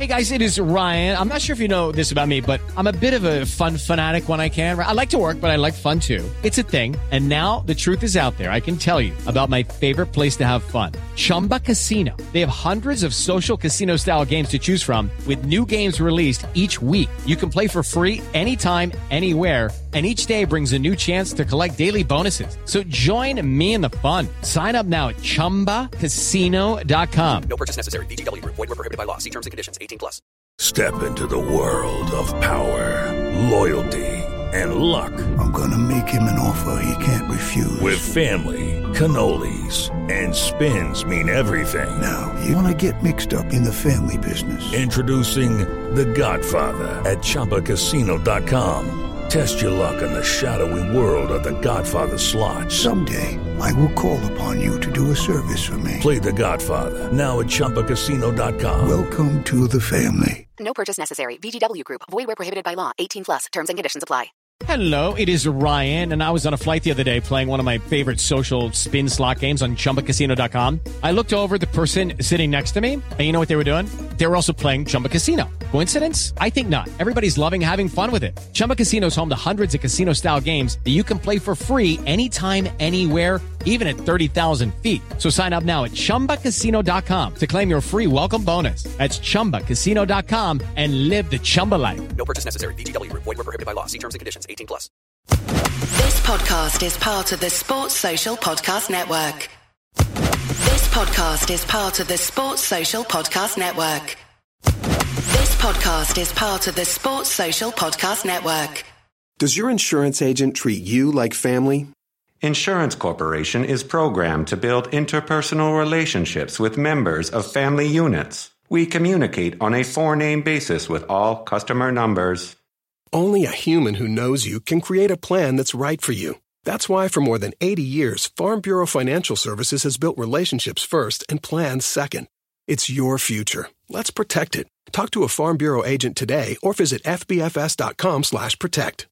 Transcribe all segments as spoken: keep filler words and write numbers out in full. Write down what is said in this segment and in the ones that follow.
Hey guys, it is Ryan. I'm not sure if you know this about me, but I'm a bit of a fun fanatic when I can. I like to work, but I like fun too. It's a thing. And now the truth is out there. I can tell you about my favorite place to have fun. Chumba Casino. They have hundreds of social casino style games to choose from with new games released each week. You can play for free anytime, anywhere. And each day brings a new chance to collect daily bonuses. So join me in the fun. Sign up now at chumba casino dot com. No purchase necessary. V G W Group. Void where prohibited by law. See terms and conditions. eighteen plus. Step into the world of power, loyalty, and luck. I'm gonna make him an offer he can't refuse. With family, cannolis, and spins mean everything. Now, you wanna get mixed up in the family business. Introducing The Godfather at chumba casino dot com. Test your luck in the shadowy world of The Godfather slot. Someday, I will call upon you to do a service for me. Play The Godfather, now at chumba casino dot com. Welcome to the family. No purchase necessary. V G W Group. Void where prohibited by law. eighteen plus. Terms and conditions apply. Hello, it is Ryan, and I was on a flight the other day playing one of my favorite social spin slot games on chumba casino dot com. I looked over at the person sitting next to me, and you know what they were doing? They were also playing Chumba Casino. Coincidence? I think not. Everybody's loving having fun with it. Chumba Casino is home to hundreds of casino-style games that you can play for free anytime, anywhere, even at thirty thousand feet. So sign up now at chumba casino dot com to claim your free welcome bonus. That's chumba casino dot com and live the Chumba life. No purchase necessary. V G W Group. Void where prohibited by law. See terms and conditions. eighteen plus. This podcast is part of the Sports Social Podcast Network. This podcast is part of the Sports Social Podcast Network. This podcast is part of the Sports Social Podcast Network. Does your insurance agent treat you like family? Insurance Corporation is programmed to build interpersonal relationships with members of family units. We communicate on a four-name basis with all customer numbers. Only a human who knows you can create a plan that's right for you. That's why for more than eighty years, Farm Bureau Financial Services has built relationships first and plans second. It's your future. Let's protect it. Talk to a Farm Bureau agent today or visit f b f s dot com slash protect.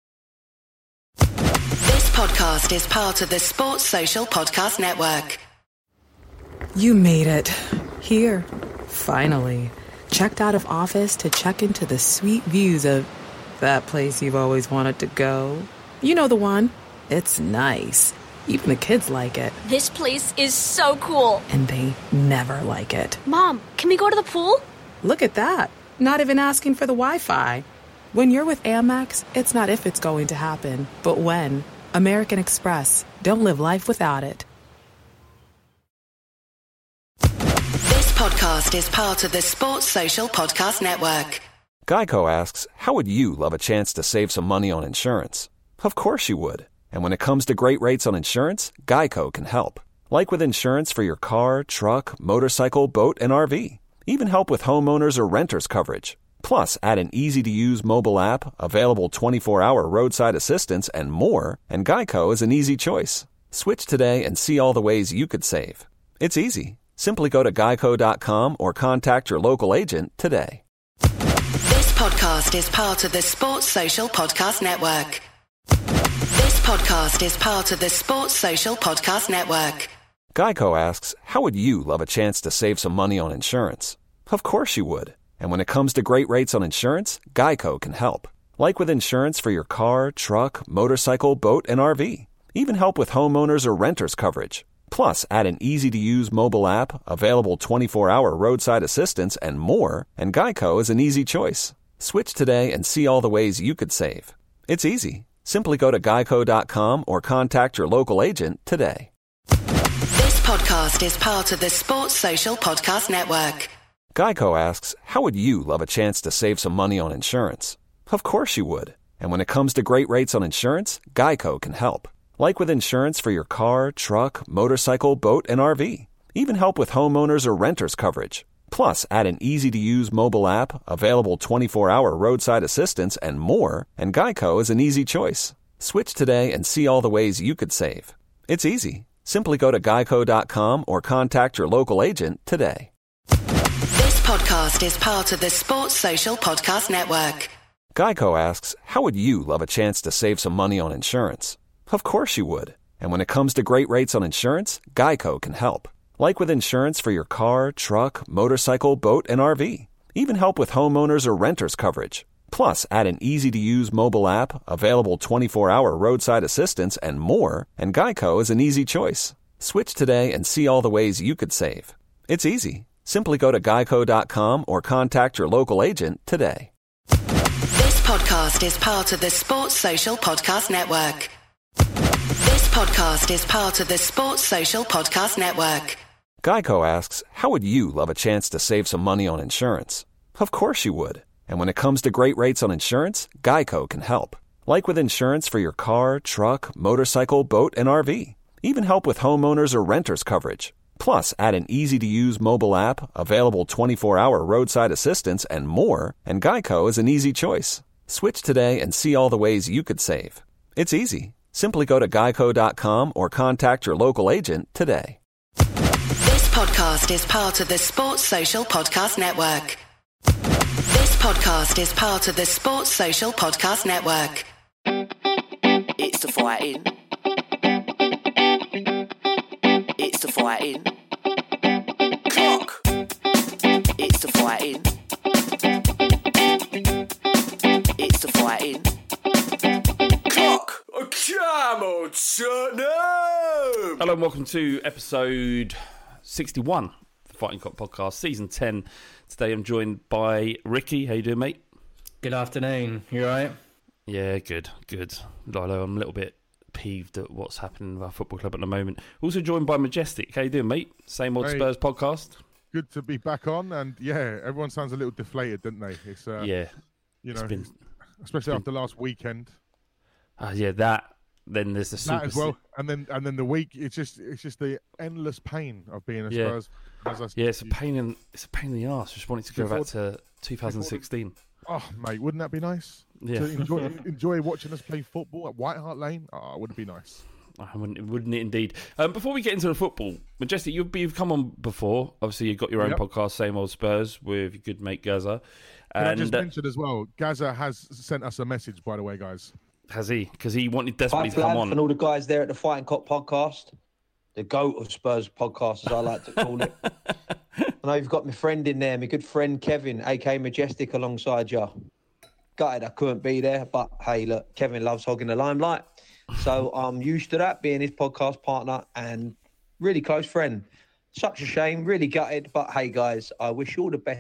This podcast is part of the Sports Social Podcast Network. You made it. Here. Finally. Checked out of office to check into the sweet views of that place you've always wanted to go. You know the one. It's nice. Even the kids like it. This place is so cool. And they never like it. Mom, can we go to the pool? Look at that. Not even asking for the Wi-Fi. When you're with Amex, it's not if it's going to happen, but when. American Express. Don't live life without it. This podcast is part of the Sports Social Podcast Network. Geico asks, how would you love a chance to save some money on insurance? Of course you would. And when it comes to great rates on insurance, Geico can help. Like with insurance for your car, truck, motorcycle, boat, and R V. Even help with homeowners or renters coverage. Plus, add an easy-to-use mobile app, available twenty-four hour roadside assistance, and more, and Geico is an easy choice. Switch today and see all the ways you could save. It's easy. Simply go to geico dot com or contact your local agent today. This podcast is part of the Sports Social Podcast Network. This podcast is part of the Sports Social Podcast Network. Geico asks, how would you love a chance to save some money on insurance? Of course you would. And when it comes to great rates on insurance, Geico can help. Like with insurance for your car, truck, motorcycle, boat, and R V. Even help with homeowners or renters coverage. Plus, add an easy-to-use mobile app, available twenty-four hour roadside assistance, and more, and Geico is an easy choice. Switch today and see all the ways you could save. It's easy. Simply go to geico dot com or contact your local agent today. This podcast is part of the Sports Social Podcast Network. Geico asks, how would you love a chance to save some money on insurance? Of course you would. And when it comes to great rates on insurance, Geico can help. Like with insurance for your car, truck, motorcycle, boat, and R V. Even help with homeowners or renters coverage. Plus, add an easy-to-use mobile app, available twenty-four hour roadside assistance, and more, and Geico is an easy choice. Switch today and see all the ways you could save. It's easy. Simply go to geico dot com or contact your local agent today. This podcast is part of the Sports Social Podcast Network. Geico asks, how would you love a chance to save some money on insurance? Of course you would. And when it comes to great rates on insurance, Geico can help. Like with insurance for your car, truck, motorcycle, boat, and R V. Even help with homeowners or renters coverage. Plus, add an easy-to-use mobile app, available twenty-four hour roadside assistance, and more, and Geico is an easy choice. Switch today and see all the ways you could save. It's easy. Simply go to geico dot com or contact your local agent today. This podcast is part of the Sports Social Podcast Network. This podcast is part of the Sports Social Podcast Network. Geico asks, how would you love a chance to save some money on insurance? Of course you would. And when it comes to great rates on insurance, Geico can help. Like with insurance for your car, truck, motorcycle, boat, and R V. Even help with homeowners or renters coverage. Plus, add an easy-to-use mobile app, available twenty-four hour roadside assistance, and more, and Geico is an easy choice. Switch today and see all the ways you could save. It's easy. Simply go to geico dot com or contact your local agent today. This podcast is part of the Sports Social Podcast Network. This podcast is part of the Sports Social Podcast Network. It's the fighting. It's the fighting. Clock. It's the fighting. It's the fighting. Clock. Come on, son. No. Hello and welcome to episode sixty-one of the Fighting Cock Podcast, season ten. Today I'm joined by Ricky. How you doing, mate? Good afternoon. You all right? Yeah, good, good. Lilo, I'm a little bit peeved at what's happening with our football club at the moment. Also joined by Majestic. How you doing, mate? Same old hey, Spurs podcast. Good to be back on, and yeah, everyone sounds a little deflated, don't they? It's uh, yeah, you know, been, especially been, after last weekend. Ah, uh, yeah, that. Then there's the super that as well, and then and then the week. It's just it's just the endless pain of being a yeah. Spurs. As I yeah, it's a pain in it's a pain in the arse. Just wanting to go before, back to twenty sixteen. Oh, mate, wouldn't that be nice? Yeah, to enjoy enjoy watching us play football at White Hart Lane. Oh, would it be nice? I wouldn't, wouldn't it indeed? Um, before we get into the football, Majestic, you've, you've come on before. Obviously, you've got your own yep. podcast, Same Old Spurs, with your good mate Gaza. And and I just uh, mentioned as well, Gaza has sent us a message, by the way, guys. Has he? Because he wanted desperately Hi, to come Flav, on. And all the guys there at the Fighting Cock podcast, the GOAT of Spurs podcast, as I like to call it. I know you've got my friend in there, my good friend Kevin, aka Majestic, alongside you. Gutted I couldn't be there, but hey, look, Kevin loves hogging the limelight. So I'm used to that, being his podcast partner and really close friend. Such a shame, really gutted, but hey, guys, I wish you all the best.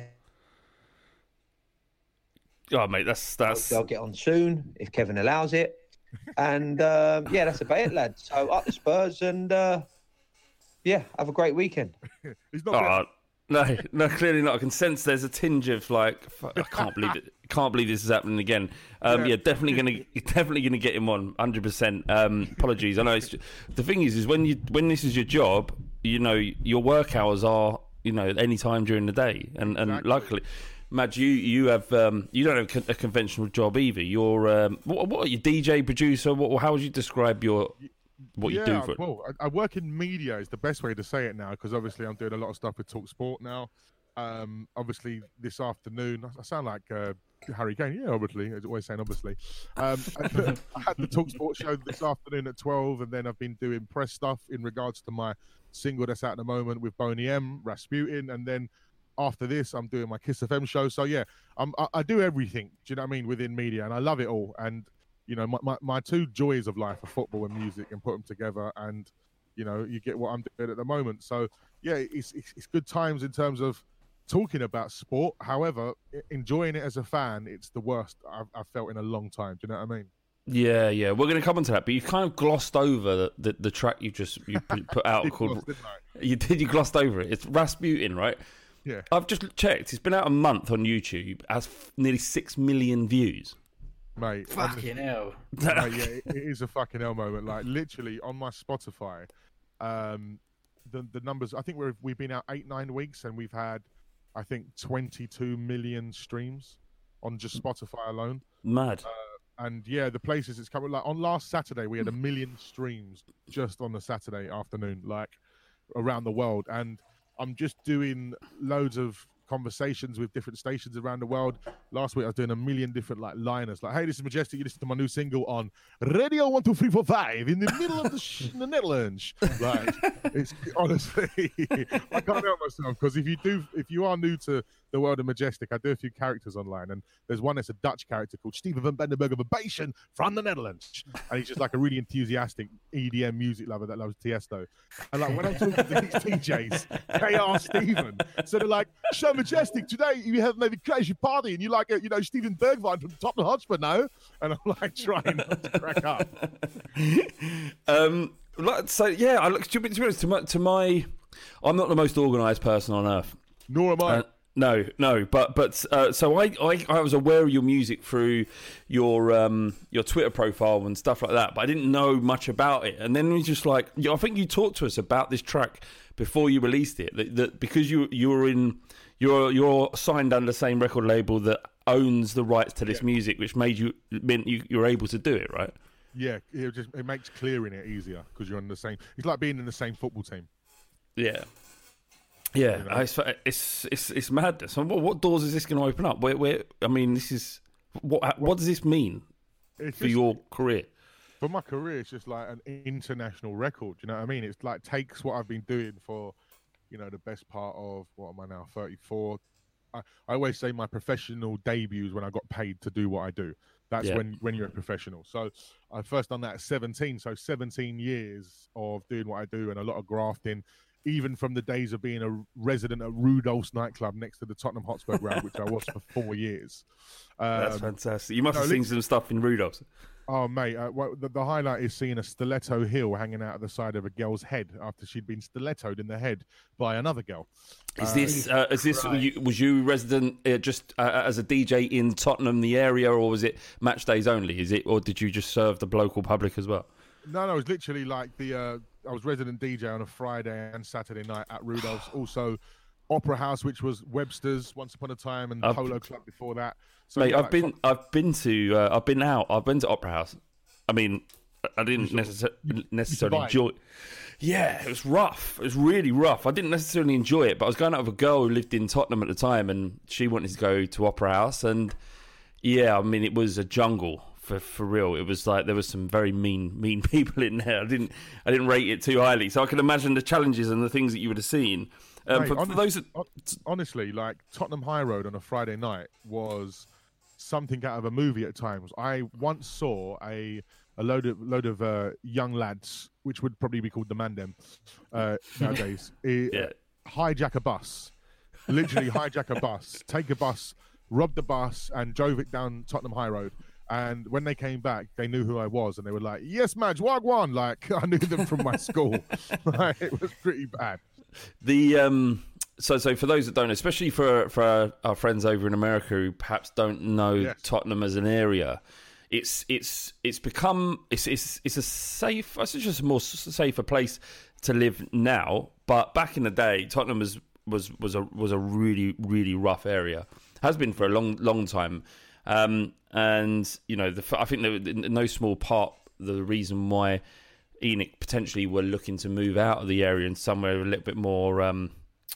Oh, mate, that's... that's... I'll get on soon, if Kevin allows it. And, um, yeah, that's about it, lads. So, up the Spurs and, uh, yeah, have a great weekend. He's not oh, no, no, clearly not. I can sense there's a tinge of, like, I can't believe it. Can't believe this is happening again. Um, yeah. yeah, definitely gonna, definitely gonna get him on, one hundred percent. Um, apologies. I know. It's, the thing is, is when you when this is your job, you know, your work hours are, you know, any time during the day, and and exactly. luckily, Madge, you you have um, you don't have a conventional job either. You're um, what, what are you, D J, producer? What, how would you describe your what yeah, you do for it? Well, I, I work in media is the best way to say it now, because obviously I'm doing a lot of stuff with Talk Sport now. Um, obviously this afternoon, I sound like uh, Harry Kane. Yeah, obviously, as always saying obviously. Um, I, I had the Talk Sport show this afternoon at twelve, and then I've been doing press stuff in regards to my single that's out at the moment with Boney M, Rasputin, and then after this, I'm doing my Kiss F M show. So yeah, I'm, I, I do everything. Do you know what I mean? Within media, and I love it all. And you know, my, my, my two joys of life are football and music, and put them together, and you know, you get what I'm doing at the moment. So yeah, it's it's, it's good times in terms of talking about sport. However, enjoying it as a fan, it's the worst I've, I've felt in a long time. Do you know what I mean? Yeah, yeah. We're going to come on to that, but you kind of glossed over the, the, the track you just you put out. called glossed, You did, you glossed over it. It's Rasputin, right? Yeah. I've just checked. It's been out a month on YouTube. Has nearly six million views. Mate. Fucking hell. Mate, yeah, it, it is a fucking hell moment. Like, literally, on my Spotify, um, the, the numbers, I think we're, we've been out eight, nine weeks, and we've had, I think, twenty-two million streams on just Spotify alone. Mad. Uh, and yeah, the places it's coming, like on last Saturday, we had a million streams just on the Saturday afternoon, like around the world. And I'm just doing loads of conversations with different stations around the world. Last week, I was doing a million different like liners, like, "Hey, this is Majestic. You listen to my new single on Radio One Two Three Four Five in the middle of the, sh- the Netherlands." Like, it's honestly, I can't help myself, because if you do, if you are new to the world of Majestic, I do a few characters online, and there's one that's a Dutch character called Steven van Bendenberg of Abation from the Netherlands, and he's just like a really enthusiastic E D M music lover that loves Tiesto. And like when I'm talking to these D Js, they are Steven. So they're like, "Show Majestic today. You have maybe crazy party, and you like, a, you know, Steven Bergwijn from Tottenham Hotspur now." And I'm like trying not to crack up. um, so yeah, I look to be honest, to my, to my, I'm not the most organised person on earth. Nor am I. Uh, no, no, but but uh, so I, I I was aware of your music through your um your Twitter profile and stuff like that, but I didn't know much about it. And then we just like, I think you talked to us about this track before you released it, that, that because you you were in you're you're signed under the same record label that owns the rights to this yeah. music, which made you meant you you were able to do it, right? Yeah, it just it makes clearing it easier because you're on the same. It's like being in the same football team. Yeah. Yeah, You know? it's, it's it's it's madness. So what, what doors is this going to open up? Where, where I mean, this is what what does this mean It's for just- your career? For my career, it's just like an international record. You know what I mean? It's like takes what I've been doing for, you know, the best part of what am I now? thirty-four. I, I always say my professional debut is when I got paid to do what I do. That's Yeah. when when you're a professional. So I first done that at seventeen. So seventeen years of doing what I do and a lot of grafting. Even from the days of being a resident at Rudolph's nightclub next to the Tottenham Hotspur ground, which I was for four years. Um, That's fantastic. You must no, have seen listen- some stuff in Rudolph's. Oh, mate, uh, well, the, the highlight is seeing a stiletto heel hanging out of the side of a girl's head after she'd been stilettoed in the head by another girl. Is Uh, this uh, is this you, was you resident uh, just uh, as a D J in Tottenham, the area, or was it match days only? Is it, or did you just serve the local public as well? No, no, it was literally like the, uh, I was resident D J on a Friday and Saturday night at Rudolph's. Also, Opera House, which was Webster's once upon a time, and I've- Polo Club before that. So, Mate, yeah, I've like, been I've been to uh, I've been out. I've been to Opera House. I mean, I didn't You necessar- you necessarily survived. enjoy. Yeah, it was rough. It was really rough. I didn't necessarily enjoy it, but I was going out with a girl who lived in Tottenham at the time, and she wanted to go to Opera House, and yeah, I mean, it was a jungle for for real. It was like there was some very mean mean people in there. I didn't I didn't rate it too highly, so I can imagine the challenges and the things that you would have seen. Um, Mate, for, for honest- those that, hon- honestly, like Tottenham High Road on a Friday night was something out of a movie at times. I once saw a a load of load of uh, young lads, which would probably be called the Mandem uh, nowadays, eh, Yeah. hijack a bus, literally hijack a bus, take a bus, rob the bus, and drove it down Tottenham High Road. And when they came back, they knew who I was, and they were like, "Yes, Madge, wagwan!" Like I knew them from my school. Like, it was pretty bad. The um, so so for those that don't, especially for for our, our friends over in America who perhaps don't know Yes. Tottenham as an area, it's it's it's become it's it's it's a safe, it's just a more s- safer place to live now. But back in the day, Tottenham was was was a was a really really rough area. Has been for a long long time. Um, and you know, the, I think that in no small part the reason why Enoch potentially were looking to move out of the area and somewhere a little bit more, um,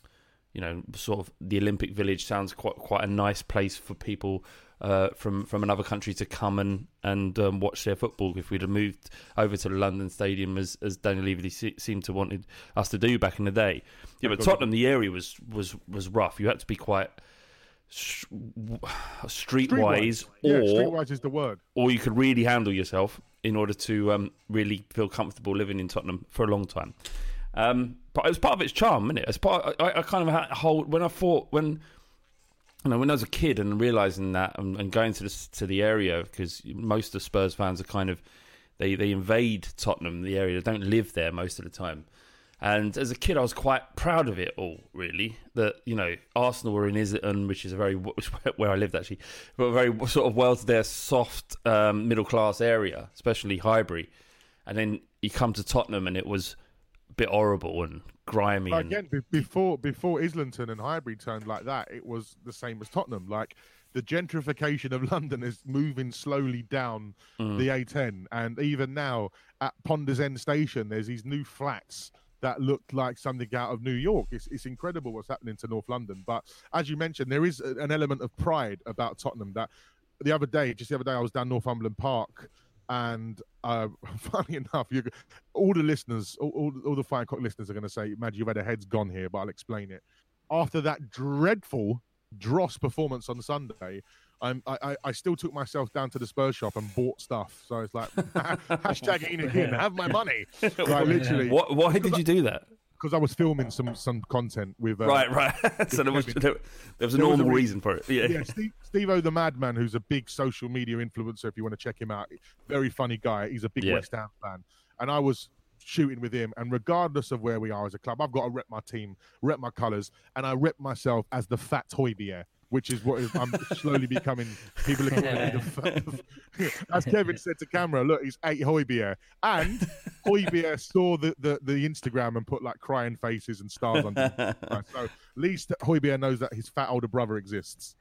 you know, sort of the Olympic Village sounds quite quite a nice place for people uh, from from another country to come and and um, watch their football. If we'd have moved over to the London Stadium as as Daniel Levy se- seemed to wanted us to do back in the day, yeah. But Tottenham, the area was was was rough. You had to be quite sh- streetwise, Yeah, or streetwise is the word. or you could really handle yourself in order to um, really feel comfortable living in Tottenham for a long time. Um, but it was part of its charm, isn't it? As part, I, I kind of had a whole when I thought when you know when I was a kid and realizing that and, and going to the to the area, because most of the Spurs fans are kind of they they invade Tottenham, the area. They don't live there most of the time. And as a kid, I was quite proud of it all, really. That, you know, Arsenal were in Islington, which is a very, where I lived actually, but a very sort of well-to-there, soft, um, middle-class area, especially Highbury. And then you come to Tottenham and it was a bit horrible and grimy. And, Again, be- before before Islington and Highbury turned like that, it was the same as Tottenham. Like, the gentrification of London is moving slowly down Mm. the A ten. And even now, at Ponders End Station, there's these new flats that look like something out of New York. It's, it's incredible what's happening to North London. But as you mentioned, there is a- an element of pride about Tottenham that the other day, just the other day, I was down Northumberland Park, and uh, funny enough, you all the listeners, all, all, all the Fire Cock listeners are going to say, "Imagine you've had a head's gone here," but I'll explain it. After that dreadful dross performance on Sunday, I'm, I, I still took myself down to the Spurs shop and bought stuff. So it's like, hashtag Enoch in, have my money. Like, literally. What, why did you do that? Because I was filming some some content with... Uh, right, right. So there was, there, there was a there normal was a re- reason for it. Yeah, yeah Steve, Steve-O the Madman, who's a big social media influencer, if you want to check him out. Very funny guy. He's a big Yeah. West Ham fan. And I was shooting with him. And regardless of where we are as a club, I've got to rep my team, rep my colours. And I rep myself as the fat Højbjerg, which is what is, I'm slowly becoming. People are calling me the fat. As Kevin said to camera, look, he's eight Højbjerg. And Højbjerg saw the, the, the Instagram and put like crying faces and stars on it. Right, so at least Højbjerg knows that his fat older brother exists.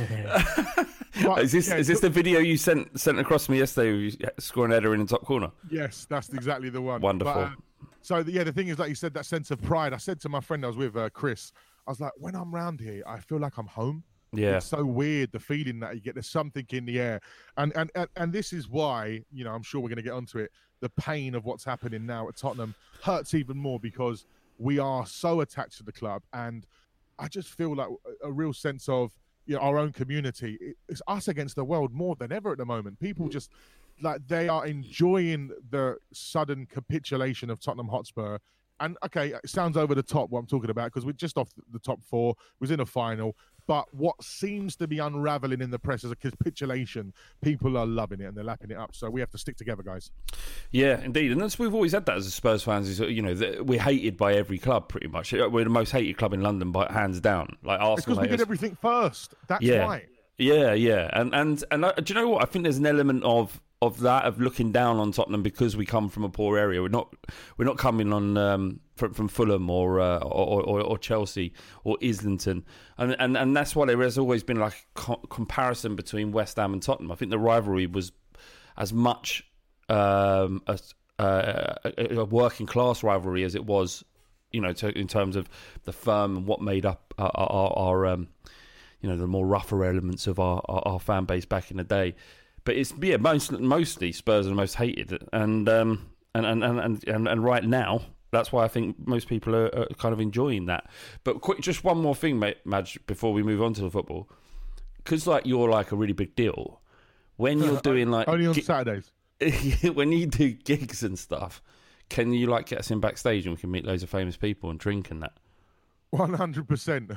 But, is this yeah, is this so- the video you sent sent across to me yesterday? Where you scoring a header in the top corner. Yes, that's exactly the one. Wonderful. But, uh, so the, yeah, the thing is, like you said, that sense of pride. I said to my friend I was with, uh, Chris, I was like, when I'm round here, I feel like I'm home. Yeah. It's so weird, the feeling that you get. There's something in the air. And and, and, and this is why, you know, I'm sure we're going to get onto it, the pain of what's happening now at Tottenham hurts even more because we are so attached to the club. And I just feel like a, a real sense of, you know, our own community. It, it's us against the world more than ever at the moment. People just, like, they are enjoying the sudden capitulation of Tottenham Hotspur. And, okay, it sounds over the top what I'm talking about because we're just off the top four. We was in a final. But what seems to be unraveling in the press is a capitulation. People are loving it and they're lapping it up. So we have to stick together, guys. Yeah, indeed, and that's we've always had that as Spurs fans. Is you know that we're hated by every club pretty much. We're the most hated club in London, by hands down. Like Arsenal, It's because we did everything first. That's yeah. why. Yeah, yeah, and and and uh, do you know what? I think there's an element of of that of looking down on Tottenham because we come from a poor area. We're not we're not coming on um, from from Fulham or, uh, or, or or Chelsea or Islington, and and and that's why there has always been like a co- comparison between West Ham and Tottenham. I think the rivalry was as much um, a, a, a working class rivalry as it was, you know, to, in terms of the firm and what made up our, our, our um, you know, the more rougher elements of our, our, our fan base back in the day. But it's yeah, most, mostly Spurs are the most hated, and um, and, and, and, and and right now that's why I think most people are, are kind of enjoying that. But quick, just one more thing, mate, Madge, before we move on to the football, because like you're like a really big deal when you're doing like only on gi- Saturdays. when you do gigs and stuff. Can you like get us in backstage and we can meet loads of famous people and drink and that? One hundred percent.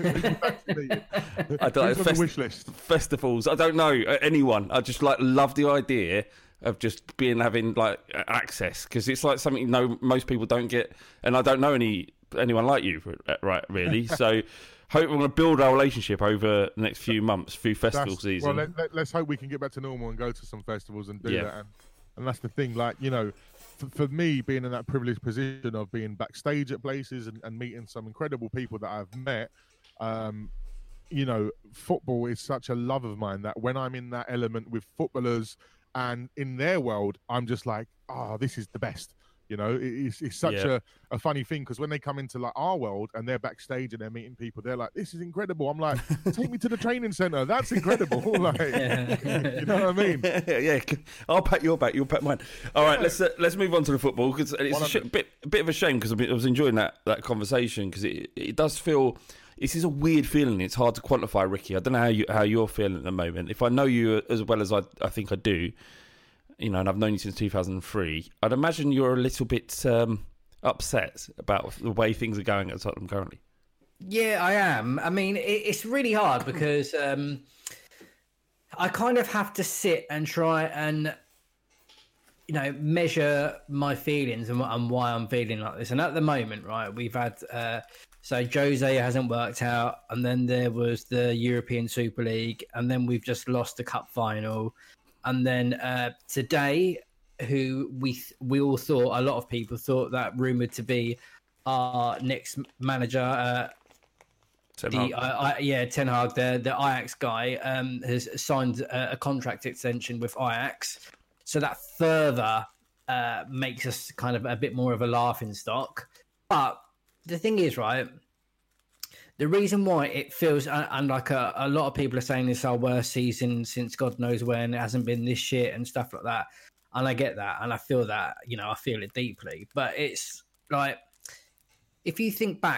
I don't know, Who's on fest- the wish list? festivals. I don't know uh, anyone. I just like love the idea of just being having like uh, access because it's like something no most people don't get, and I don't know any anyone like you, uh, right? Really. So, hope we're going to build our relationship over the next few months through festival That's- season. Well, let, let, let's hope we can get back to normal and go to some festivals and do Yeah. that. And, and that's the thing. Like, you know, for, for me, being in that privileged position of being backstage at places and, and meeting some incredible people that I've met, um, you know, football is such a love of mine that when I'm in that element with footballers and in their world, I'm just like, oh, this is the best. You know, it, it's, it's such Yeah. a, a funny thing because when they come into like our world and they're backstage and they're meeting people, they're like, this is incredible. I'm like, take me to the training center. That's incredible. Like, you know what I mean? yeah, yeah. I'll pat your back. You'll pat mine. All right, let's uh, let's move on to the football because it's a sh- bit a bit of a shame because I was enjoying that that conversation because it it does feel. This is a weird feeling. It's hard to quantify, Ricky. I don't know how you how you're feeling at the moment. If I know you as well as I I think I do, you know, and I've known you since two thousand three, I'd imagine you're a little bit um, upset about the way things are going at Tottenham currently. Yeah, I am. I mean, it, it's really hard because um, I kind of have to sit and try and, you know, measure my feelings and, and why I'm feeling like this. And at the moment, right, we've had, uh, so Jose hasn't worked out, and then there was the European Super League, and then we've just lost the cup final. And then uh, today, who we th- we all thought, a lot of people thought that rumoured to be our next manager, uh, the uh, I, yeah Ten Hag, the the Ajax guy, um, has signed a, a contract extension with Ajax, so that further uh, makes us kind of a bit more of a laughing stock. But the thing is, right, the reason why it feels, and, and like a, a lot of people are saying it's our worst season since God knows when, it hasn't been this shit and stuff like that. And I get that, and I feel that, you know, I feel it deeply. But it's like, if you think back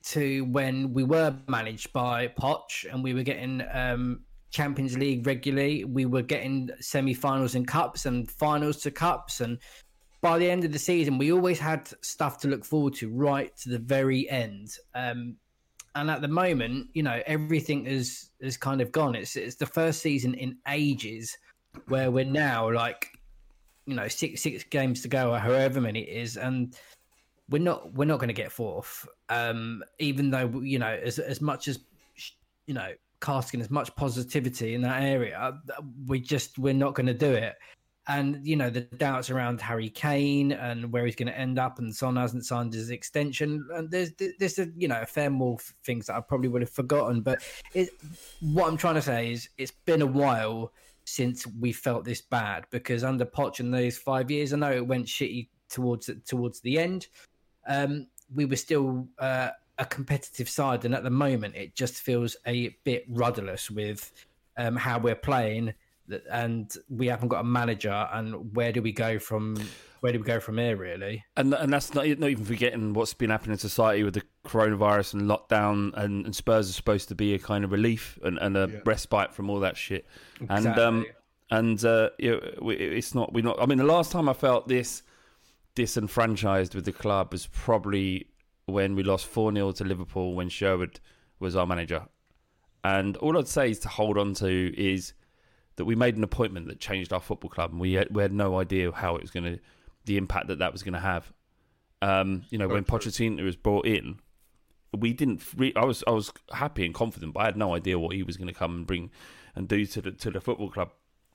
to when we were managed by Poch and we were getting um, Champions League regularly. We were getting semi-finals and cups and finals to cups. And by the end of the season, we always had stuff to look forward to right to the very end. Um, and at the moment, you know, everything is, is kind of gone. It's, it's the first season in ages where we're now like, you know, six six games to go or however many it is, and we're not we're not going to get fourth. Um, even though, you know, as as much as, you know, casting as much positivity in that area, we just we're not going to do it. And you know, the doubts around Harry Kane and where he's going to end up, and Son hasn't signed his extension. And there's there's a, you know, a fair more things that I probably would have forgotten. But it, what I'm trying to say is, it's been a while since we felt this bad, because under Poch in those five years, I know it went shitty towards towards the end. Um, we were still uh, a competitive side, and at the moment, it just feels a bit rudderless with um, how we're playing, and we haven't got a manager. And where do we go from? Where do we go from here, really? And and that's not not even forgetting what's been happening in society with the coronavirus and lockdown, and, and Spurs are supposed to be a kind of relief and, and a yeah. respite from all that shit. Exactly. And um and uh, you know, it's not we not. I mean, the last time I felt this disenfranchised with the club was probably when we lost four nil to Liverpool when Sherwood was our manager. And all I'd say is to hold on to is that we made an appointment that changed our football club, and we had, we had no idea how it was going to, the impact that that was going to have. Um, you know, when Pochettino was brought in, we didn't. Re- I was I was happy and confident, but I had no idea what he was going to come and bring and do to the to the football club.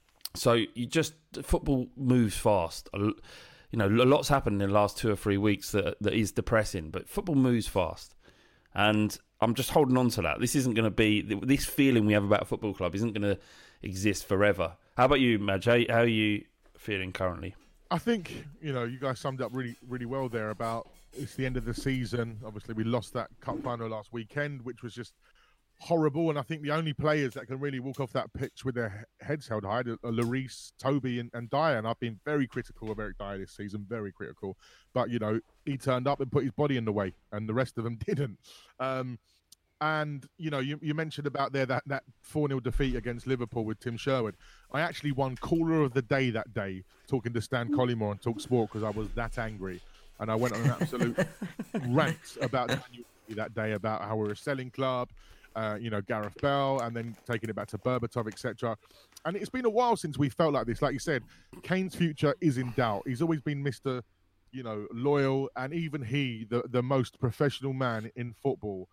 So you just football moves fast. You know, a lot's happened in the last two or three weeks that that is depressing, but football moves fast, and I'm just holding on to that. This isn't going to be this feeling we have about a football club isn't going to exist forever. How about you, Madge? How, how are you feeling currently? I think, you know, you guys summed up really, really well there about it's the end of the season. Obviously, we lost that cup final last weekend, which was just horrible. And I think the only players that can really walk off that pitch with their heads held high are Lloris, Toby, and, and Dyer. And I've been very critical of Eric Dyer this season, very critical. But, you know, he turned up and put his body in the way, and the rest of them didn't. Um, And, you know, you, you mentioned about there that, that four nil defeat against Liverpool with Tim Sherwood. I actually won Caller of the Day that day, talking to Stan Collymore on TalkSport, because I was that angry. And I went on an absolute rant about that day about how we're a selling club, uh, you know, Gareth Bell, and then taking it back to Berbatov, et cetera. And it's been a while since we felt like this. Like you said, Kane's future is in doubt. He's always been Mister, you know, loyal. And even he, the, the most professional man in football,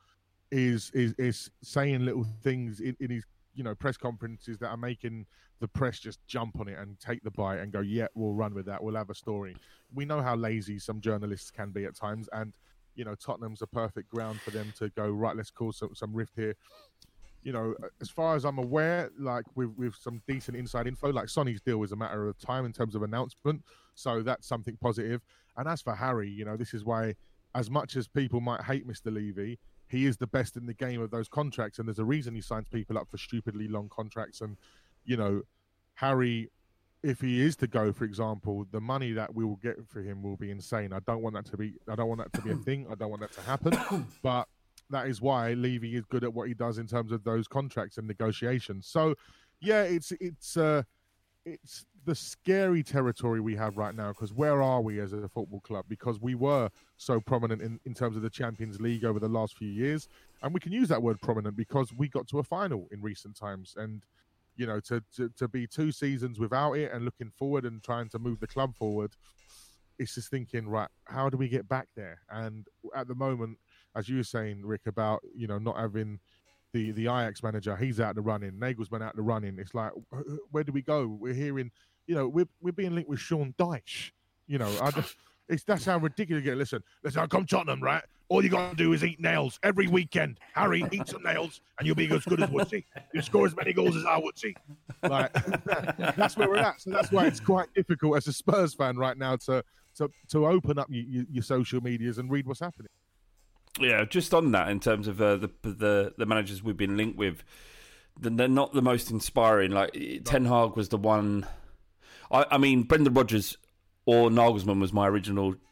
is is is saying little things in, in his, you know, press conferences that are making the press just jump on it and take the bite and go, yeah, we'll run with that. We'll have a story. We know how lazy some journalists can be at times, and, you know, Tottenham's a perfect ground for them to go, right, let's cause some, some rift here. You know, as far as I'm aware, like with, with some decent inside info, like Sonny's deal is a matter of time in terms of announcement. So that's something positive. And as for Harry, you know, this is why, as much as people might hate Mister Levy, he is the best in the game of those contracts, and there's a reason he signs people up for stupidly long contracts. And, you know, Harry, if he is to go, for example, the money that we will get for him will be insane. I don't want that to be. I don't want that to be a thing. I don't want that to happen. But that is why Levy is good at what he does in terms of those contracts and negotiations. So, yeah, it's it's uh, it's the scary territory we have right now, because where are we as a football club? Because we were so prominent in, in terms of the Champions League over the last few years, and we can use that word prominent because we got to a final in recent times. And, you know, to, to, to be two seasons without it and looking forward and trying to move the club forward, it's just thinking, right, how do we get back there? And at the moment, as you were saying, Rick, about, you know, not having the, the Ajax manager, he's out the running, Nagelsmann out the running. It's like, where do we go? We're hearing, you know, we're we're being linked with Sean Dyche. You know, I just, it's that's how ridiculous it is. Listen, listen, I come Tottenham, right? All you got to do is eat nails every weekend. Harry, eat some nails, and you'll be as good as Woodsy. You score as many goals as I Woodsy. Like, that's where we're at. So that's why it's quite difficult as a Spurs fan right now to to to open up your, your social medias and read what's happening. Yeah, just on that, in terms of uh, the the the managers we've been linked with, they're not the most inspiring. Like no. Ten Hag was the one. I, I mean, Brendan Rodgers or Nagelsmann was my original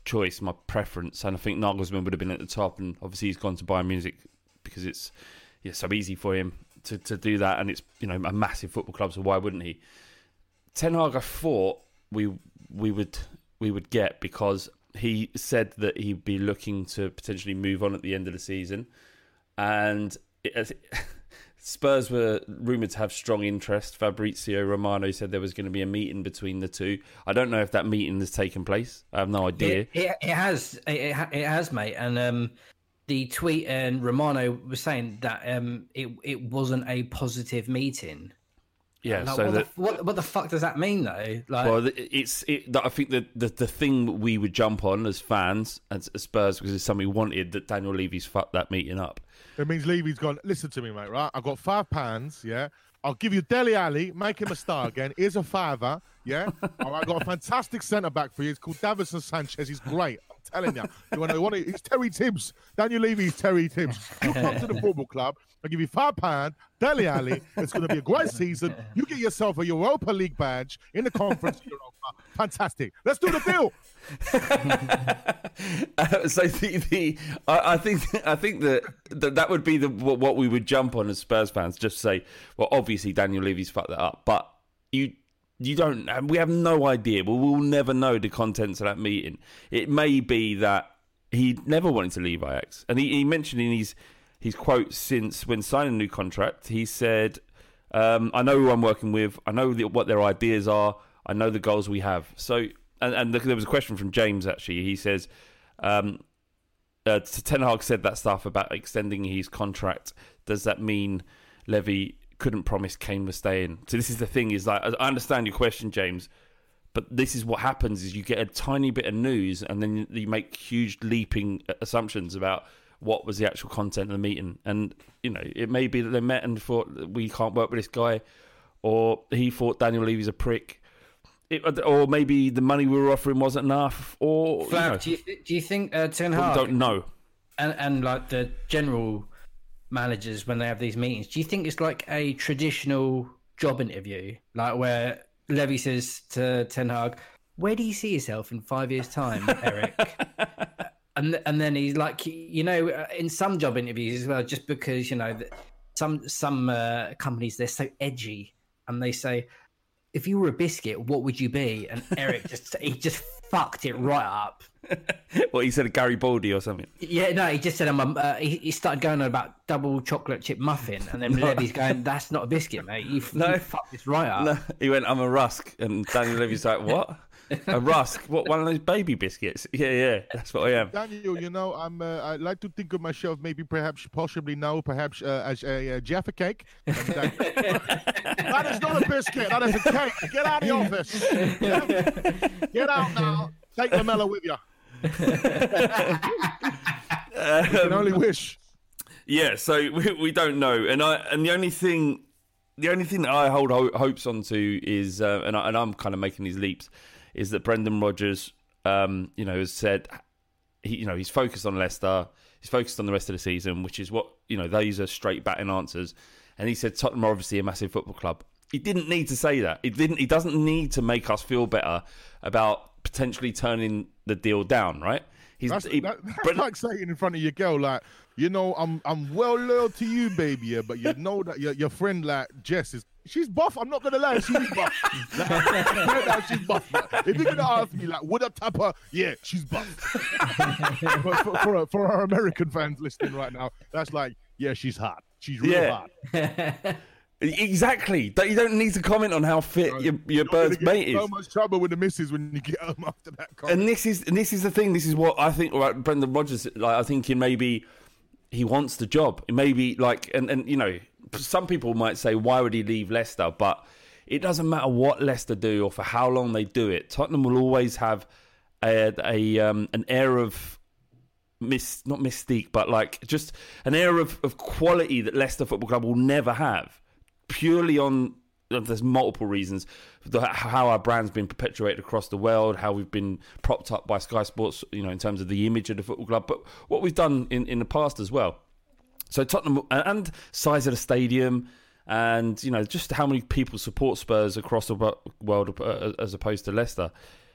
choice, my preference, and I think Nagelsmann would have been at the top. And obviously, he's gone to Bayern Munich because it's yeah so easy for him to, to do that, and it's you know a massive football club. So why wouldn't he? Ten Hag, I thought we we would we would get because he said that he'd be looking to potentially move on at the end of the season, and it, Spurs were rumoured to have strong interest. Fabrizio Romano said there was going to be a meeting between the two. I don't know if that meeting has taken place. I have no idea. It, it, it has, it, it has, mate. And um, the tweet and Romano was saying that um, it it wasn't a positive meeting. Yeah. Like, so what, that, the, what what the fuck does that mean though? Like, well, it's it, I think that the the thing we would jump on as fans as, as Spurs because it's something we wanted that Daniel Levy's fucked that meeting up. It means Levy's gone, listen to me, mate, right? I've got five pounds, yeah? I'll give you Dele Alli, make him a star again. Here's a fiver, yeah? All right, I've got a fantastic centre-back for you. It's called Davinson Sanchez. He's great. I'm telling you. You want to, want to, he's Terry Tibbs. Daniel Levy is Terry Tibbs. You come to the football club, I'll give you five pounds, Dele Alli. It's going to be a great season. You get yourself a Europa League badge in the Conference Europa. Fantastic. Let's do the deal. uh, so the, the I, I think I think that, that that would be the what we would jump on as Spurs fans. Just say, well, obviously Daniel Levy's fucked that up, but you you don't. We have no idea. We will never know the contents of that meeting. It may be that he never wanted to leave Ajax, and he, he mentioned in his his quotes since when signing a new contract, he said, um, "I know who I'm working with. I know the, what their ideas are. I know the goals we have." So. And, and there was a question from James, actually. He says, um, uh, Ten Hag said that stuff about extending his contract. Does that mean Levy couldn't promise Kane was staying? So this is the thing, is like, I understand your question, James, but this is what happens, is you get a tiny bit of news and then you make huge leaping assumptions about what was the actual content of the meeting. And, you know, it may be that they met and thought, we can't work with this guy, or he thought Daniel Levy's a prick. It, or maybe the money we were offering wasn't enough, or Flav, you know, do you do you think uh, Ten Hag? We don't know. And and like the general managers when they have these meetings, do you think it's like a traditional job interview, like where Levy says to Ten Hag, "Where do you see yourself in five years' time, Eric?" and and then he's like, you know, in some job interviews as well, just because you know some some uh, companies, they're so edgy, and they say, if you were a biscuit, what would you be? And Eric just he just fucked it right up. What, he said a Gary Baldy or something? Yeah, no, he just said I'm a, uh, he, he started going on about double chocolate chip muffin, and then no. Levy's going, "That's not a biscuit, mate. You, no. you fucked this right up." No, he went, "I'm a rusk," and Daniel Levy's like, "What? A rusk? What? One of those baby biscuits?" Yeah, yeah, that's what I am. Daniel, you know, I'm. Uh, I like to think of myself, maybe, perhaps, possibly now, perhaps uh, as a uh, Jaffa cake. That is not a biscuit. That is a cake. Get out of the office. Yeah? Get out now. Take the mellow with you. You can only wish. Yeah, so we, we don't know, and I and the only thing, the only thing that I hold ho- hopes onto is, uh, and, I, and I'm kind of making these leaps, is that Brendan Rodgers, um, you know, has said, he, you know, he's focused on Leicester, he's focused on the rest of the season, which is what, you know, those are straight batting answers, and he said Tottenham are obviously a massive football club. He didn't need to say that. He didn't. He doesn't need to make us feel better about potentially turning the deal down, right? He's that's, he, that, that's but, like saying in front of your girl, like, you know, I'm I'm well loyal to you, baby, yeah, but you know that your your friend like Jess is she's buff. I'm not gonna lie, she's buff. Like, she's buff. Like, if you're gonna ask me, like, would I tap her? Yeah, she's buff. for, for, for, our, for our American fans listening right now, that's like, yeah, she's hot. She's real yeah. hot. Exactly. You don't need to comment on how fit your, your bird's mate is. So much trouble with the missus when you get home after that comment. And this is and this is the thing. This is what I think. Right, Brendan Rodgers. Like, I think maybe he wants the job. Maybe like, and, and you know, some people might say, why would he leave Leicester? But it doesn't matter what Leicester do or for how long they do it. Tottenham will always have a, a um, an air of mis not mystique, but like just an air of, of quality that Leicester Football Club will never have. Purely on, there's multiple reasons, the, how our brand's been perpetuated across the world, how we've been propped up by Sky Sports, you know, in terms of the image of the football club, but what we've done in, in the past as well. So Tottenham, and size of the stadium, and, you know, just how many people support Spurs across the world as opposed to Leicester.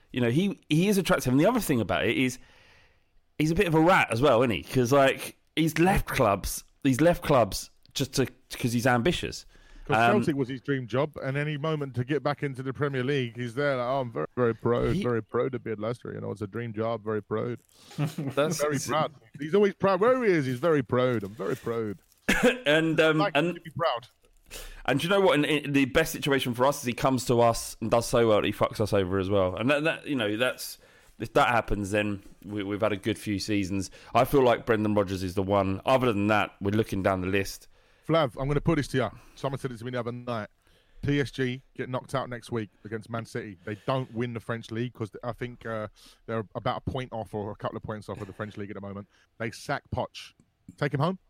You know, he he is attractive. And the other thing about it is he's a bit of a rat as well, isn't he? Because like he's left clubs, he's left clubs just to because he's ambitious. Because Um, Celtic was his dream job, and any moment to get back into the Premier League, he's there. Like, oh, I'm very, very proud, He- very proud to be at Leicester. You know, it's a dream job. Very proud. That's very proud. He's always proud. Where he is, he's very proud. I'm very proud. and um, Like and to be proud. And do you know what? In, in the best situation for us is he comes to us and does so well that he fucks us over as well. And that, that you know, that's if that happens, then we, we've had a good few seasons. I feel like Brendan Rodgers is the one. Other than that, we're looking down the list. Flav, I'm going to put this to you. Someone said it to me the other night. P S G get knocked out next week against Man City. They don't win the French league because I think uh, they're about a point off or a couple of points off of the French league at the moment. They sack Poch. Take him home.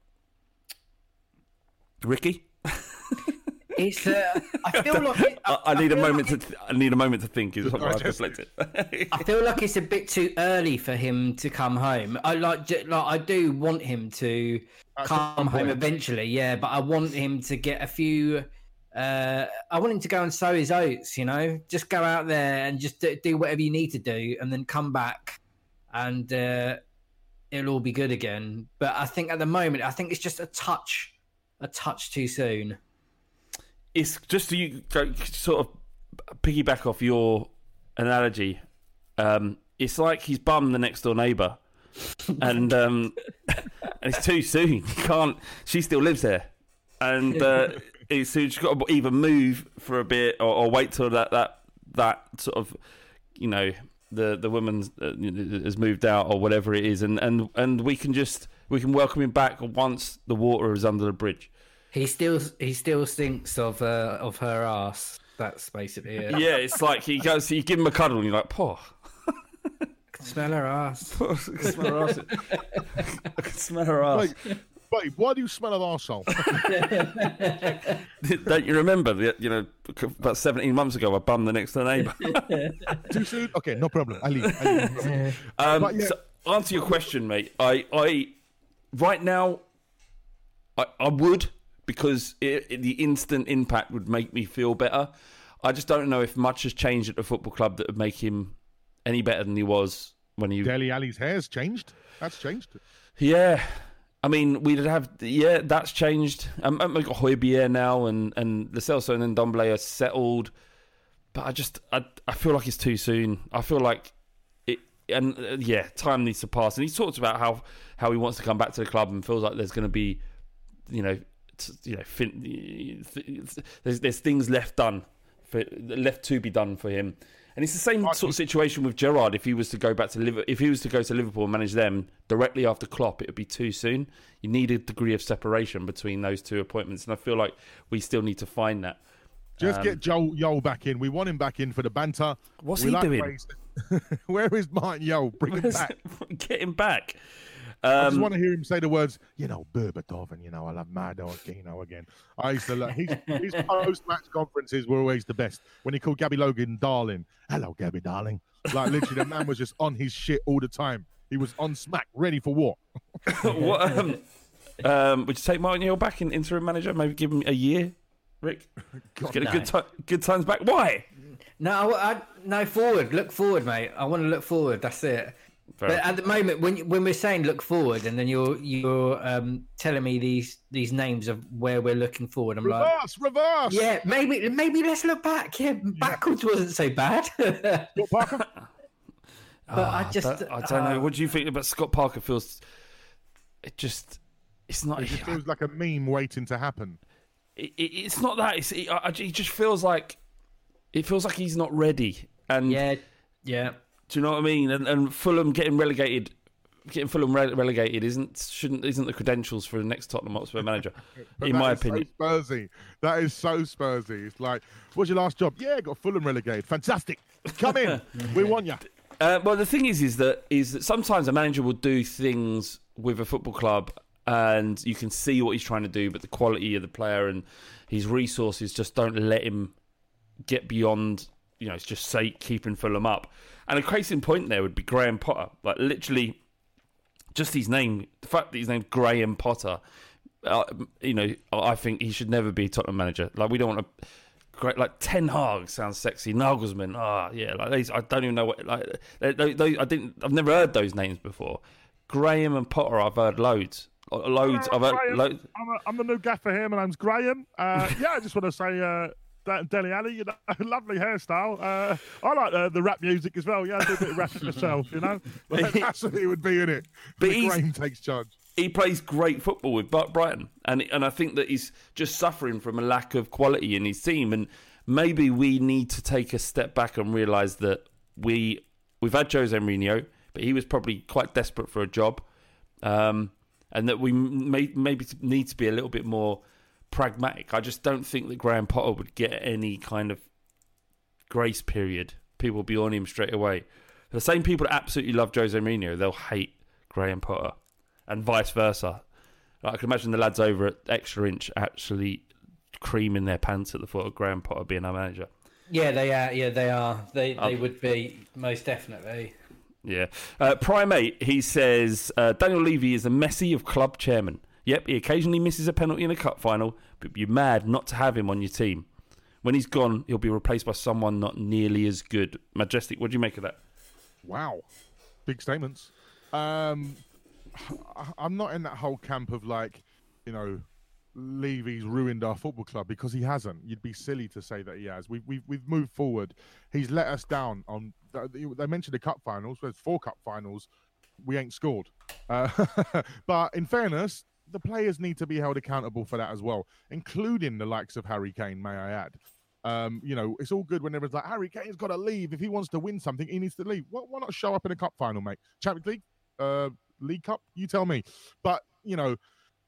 Ricky, It's. Uh, I feel like it, I, I need a feel moment like to. Th- I need a moment to think. Is what I reflect it. I feel like it's a bit too early for him to come home. I like, j- like I do want him to That's come the home point. eventually, yeah. But I want him to get a few. Uh, I want him to go and sow his oats. You know, just go out there and just do, do whatever you need to do, and then come back, and uh, it'll all be good again. But I think at the moment, I think it's just a touch, a touch too soon. It's just to you go, sort of piggyback off your analogy. Um, it's like he's bummed the next door neighbour, and um, and it's too soon. You can't. She still lives there, and uh, it's so you've got to either move for a bit or, or wait till that that that sort of you know the the woman uh, has moved out or whatever it is, and, and and we can just we can welcome him back once the water is under the bridge. He still he still thinks of uh, of her ass. That's basically it. Yeah, it's like he goes, you give him a cuddle, and you're like, "Poh, I can smell her ass. I can smell her ass. I can smell her ass." Wait, babe, why do you smell of arsehole? Don't you remember? that, You know, about seventeen months ago, I bummed the next door neighbour. Too soon? Okay, no problem. I leave. I leave. um, But, yeah. so answer your question, mate. I, I, right now, I, I would because it, it- the instant impact would make me feel better. I just don't know if much has changed at the football club that would make him any better than he was when he. Dele Alli's hair's changed. That's changed. Yeah. I mean, we'd have, yeah, that's changed. Um, um, we've got Højbjerg now, and, and Lo Celso and Ndombele are settled. But I just, I, I feel like it's too soon. I feel like it, and uh, yeah, time needs to pass. And he talks about how, how he wants to come back to the club and feels like there's going to be, you know, t- you know, fin- there's there's things left done, for left to be done for him. And it's the same sort of situation with Gerrard. If he was to go back to Liverpool, if he was to go to Liverpool and manage them directly after Klopp, it would be too soon. You need a degree of separation between those two appointments, and I feel like we still need to find that. Just Um, get Joel Yole back in. We want him back in for the banter. What's We he like doing? where he's- Where is Martin Yole? Bring him back. Get him back. I just Um, want to hear him say the words, you know, Berbatov, you know, I love Mado Aquino again. I used to love his, his post-match conferences were always the best. When he called Gabby Logan darling, hello, Gabby, darling. Like, literally, the man was just on his shit all the time. He was on smack, ready for what? what, um, um, would you take Martin Hill back in interim manager? Maybe give him a year, Rick? God, Get a no. good, ti good times back. Why? No, I, I, no forward. Look forward, mate. I want to look forward. That's it. Fair. But at the moment, when when we're saying look forward, and then you're you're um, telling me these these names of where we're looking forward, I'm like, Reverse, reverse. yeah, maybe maybe let's look back. Yeah, backwards wasn't so bad. Scott Parker? But I Ah, just, don't- I don't know. uh, What do you think about Scott Parker? Feels it just. It's not. It just feels like a meme waiting to happen. It, it, it's not that. It's, it, I, I- it just feels like it feels like he's not ready. And yeah, yeah. do you know what I mean? And, and Fulham getting relegated, getting Fulham re- relegated isn't shouldn't isn't the credentials for the next Tottenham Hotspur manager, But in that my is opinion. so Spursy. That is so Spursy. It's like, what's your last job? Yeah, got Fulham relegated. Fantastic. Come in. We want you. Uh, well, the thing is, is that is that sometimes a manager will do things with a football club, and you can see what he's trying to do, but the quality of the player and his resources just don't let him get beyond. You know, it's just say keeping Fulham up. And a case in point there would be Graham Potter. Like literally, just his name, the fact that his name's Graham Potter. Uh, you know, I think he should never be Tottenham manager. Like we don't want to. great. Like Ten Hag sounds sexy. Nagelsmann, ah, oh, yeah. Like these, I don't even know what. Like they, they, they, I didn't. I've never heard those names before. Graham and Potter, I've heard loads, loads. Hello, I've heard Graham. loads. I'm, a, I'm the new gaffer here. My name's Graham. Uh, yeah, I just want to say, uh, Deli Ali, you know, lovely hairstyle. Uh, I like uh, the rap music as well. Yeah, I do a bit of rapping myself, you know. Like, that's what it would be, in it. But Graham takes charge. He plays great football with Brighton, and and I think that he's just suffering from a lack of quality in his team. And maybe we need to take a step back and realise that we we've had Jose Mourinho, but he was probably quite desperate for a job, um, and that we may, maybe need to be a little bit more pragmatic. I just don't think that Graham Potter would get any kind of grace period. People will be on him straight away. The same people that absolutely love Jose Mourinho, they'll hate Graham Potter, and vice versa. I can imagine the lads over at Extra Inch actually creaming their pants at the thought of Graham Potter being our manager. Yeah, they are. Yeah, they are. They they Um, would be, most definitely. Yeah. Uh, Primate, he says, uh, Daniel Levy is a Messi of club chairman. Yep, he occasionally misses a penalty in a cup final, but you're mad not to have him on your team. When he's gone, he'll be replaced by someone not nearly as good. Majestic, what do you make of that? Wow. Big statements. Um, I'm not in that whole camp of like, you know, Levy's ruined our football club, because he hasn't. You'd be silly to say that he has. We've we've, we've moved forward. He's let us down on. They mentioned the cup finals. There's four cup finals. We ain't scored. Uh, but in fairness, the players need to be held accountable for that as well, including the likes of Harry Kane, may I add. Um, you know, it's all good when everyone's like, Harry Kane's got to leave. If he wants to win something, he needs to leave. Why, why not show up in a cup final, mate? Champions League? Uh, League Cup? You tell me. But, you know,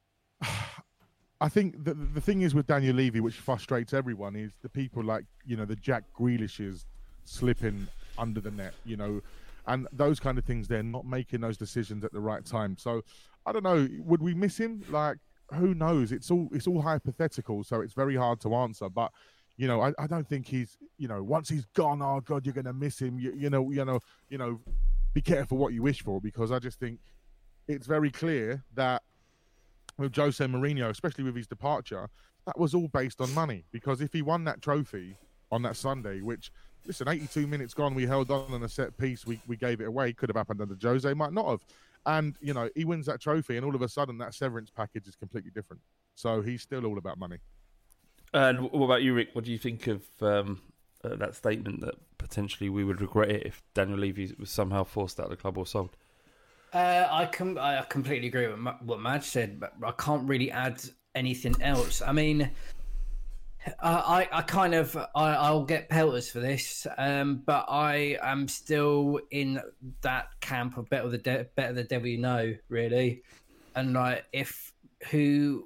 I think the, the thing is with Daniel Levy, which frustrates everyone, is the people like, you know, the Jack Grealishes slipping under the net, you know, and those kind of things. They're not making those decisions at the right time. So I don't know, would we miss him? Like, who knows? It's all it's all hypothetical, so it's very hard to answer. But you know, I, I don't think he's, you know, once he's gone, oh God, you're gonna miss him. You, you know, you know, you know, be careful what you wish for, because I just think it's very clear that with Jose Mourinho, especially with his departure, that was all based on money. Because if he won that trophy on that Sunday, which, listen, eighty-two minutes gone, we held on on a set piece, we, we gave it away, could have happened under Jose, might not have. And, you know, he wins that trophy, and all of a sudden that severance package is completely different. So he's still all about money. And what about you, Rick? What do you think of um, uh, that statement that potentially we would regret it if Daniel Levy was somehow forced out of the club or sold? Uh, I com- I completely agree with Ma- what Madge said, but I can't really add anything else. I mean, uh, I I kind of I, I'll get pelters for this, um, but I am still in that camp of better the de- better the devil you know, really. And like, if who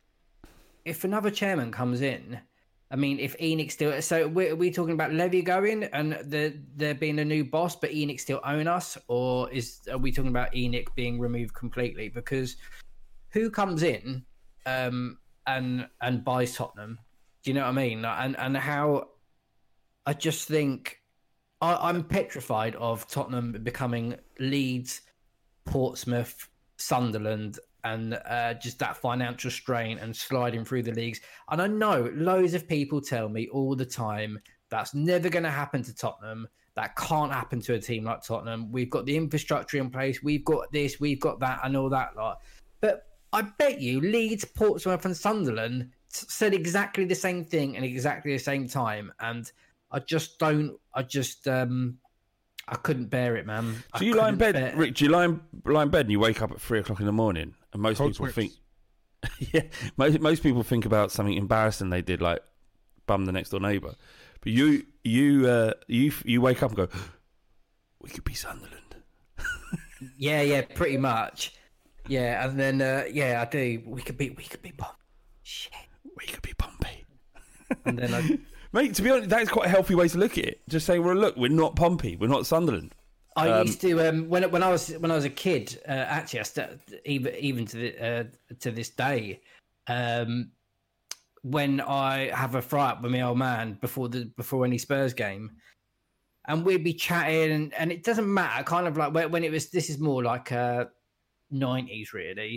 if another chairman comes in, I mean, if Enoch still, so we're, are we talking about Levy going and the, there being a new boss, but Enoch still own us, or is are we talking about Enoch being removed completely? Because who comes in um, and and buys Tottenham? Do you know what I mean? And and how I just think I, I'm petrified of Tottenham becoming Leeds, Portsmouth, Sunderland, and uh, just that financial strain and sliding through the leagues. And I know loads of people tell me all the time that's never going to happen to Tottenham. That can't happen to a team like Tottenham. We've got the infrastructure in place. We've got this, we've got that, and all that lot. But I bet you Leeds, Portsmouth, and Sunderland said exactly the same thing at exactly the same time. And I just don't, I just, um, I couldn't bear it, man. So you lie in bed, Rick, do you lie in, lie in bed and you wake up at three o'clock in the morning? And most Cold people sweats. think, yeah, most, most people think about something embarrassing they did, like bum the next door neighbour. But you, you, uh, you, you wake up and go, we could be Sunderland. Yeah, yeah, pretty much. Yeah, and then uh, yeah, I do. We could be, we could be Pompey. Shit, we could be Pompey. And then I, mate, to be honest, that's quite a healthy way to look at it. Just say, well, look, we're not Pompey, we're not Sunderland. I Um, used to um, when when I was when I was a kid. Uh, actually, I st- even even to the, uh, to this day, um, when I have a fry up with my old man before the before any Spurs game, and we'd be chatting, and, and it doesn't matter. Kind of like when, when it was. This is more like uh, nineties really,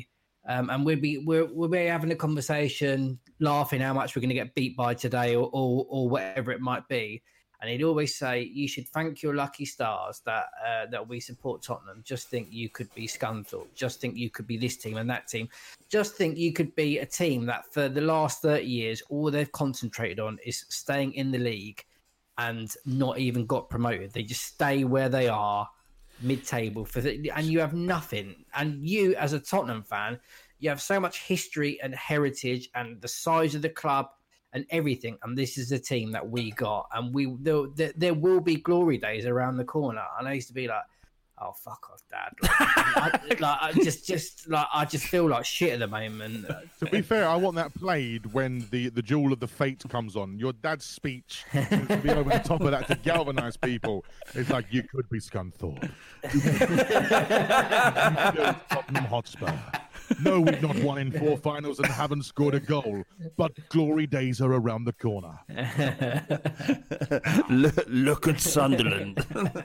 Um, and we'll be we're, we'll be having a conversation, laughing how much we're going to get beat by today, or, or or whatever it might be. And he'd always say, "You should thank your lucky stars that uh, that we support Tottenham. Just think you could be Scunthorpe. Just think you could be this team and that team. Just think you could be a team that for the last thirty years, all they've concentrated on is staying in the league and not even got promoted. They just stay where they are." Mid-table for the, and you have nothing, and you as a Tottenham fan, you have so much history and heritage and the size of the club and everything, and this is the team that we got, and we there, there, there will be glory days around the corner. And I used to be like, oh fuck off, Dad. Like, I, like, I just just like I just feel like shit at the moment. To be fair, I want that played when the the Jewel of the Fate comes on. Your dad's speech needs to be over the top of that to galvanise people. It's like, you could be Scunthorpe. You could be Tottenham Hotspur. No, we've not won in four finals and haven't scored a goal, but glory days are around the corner. look, look at Sunderland.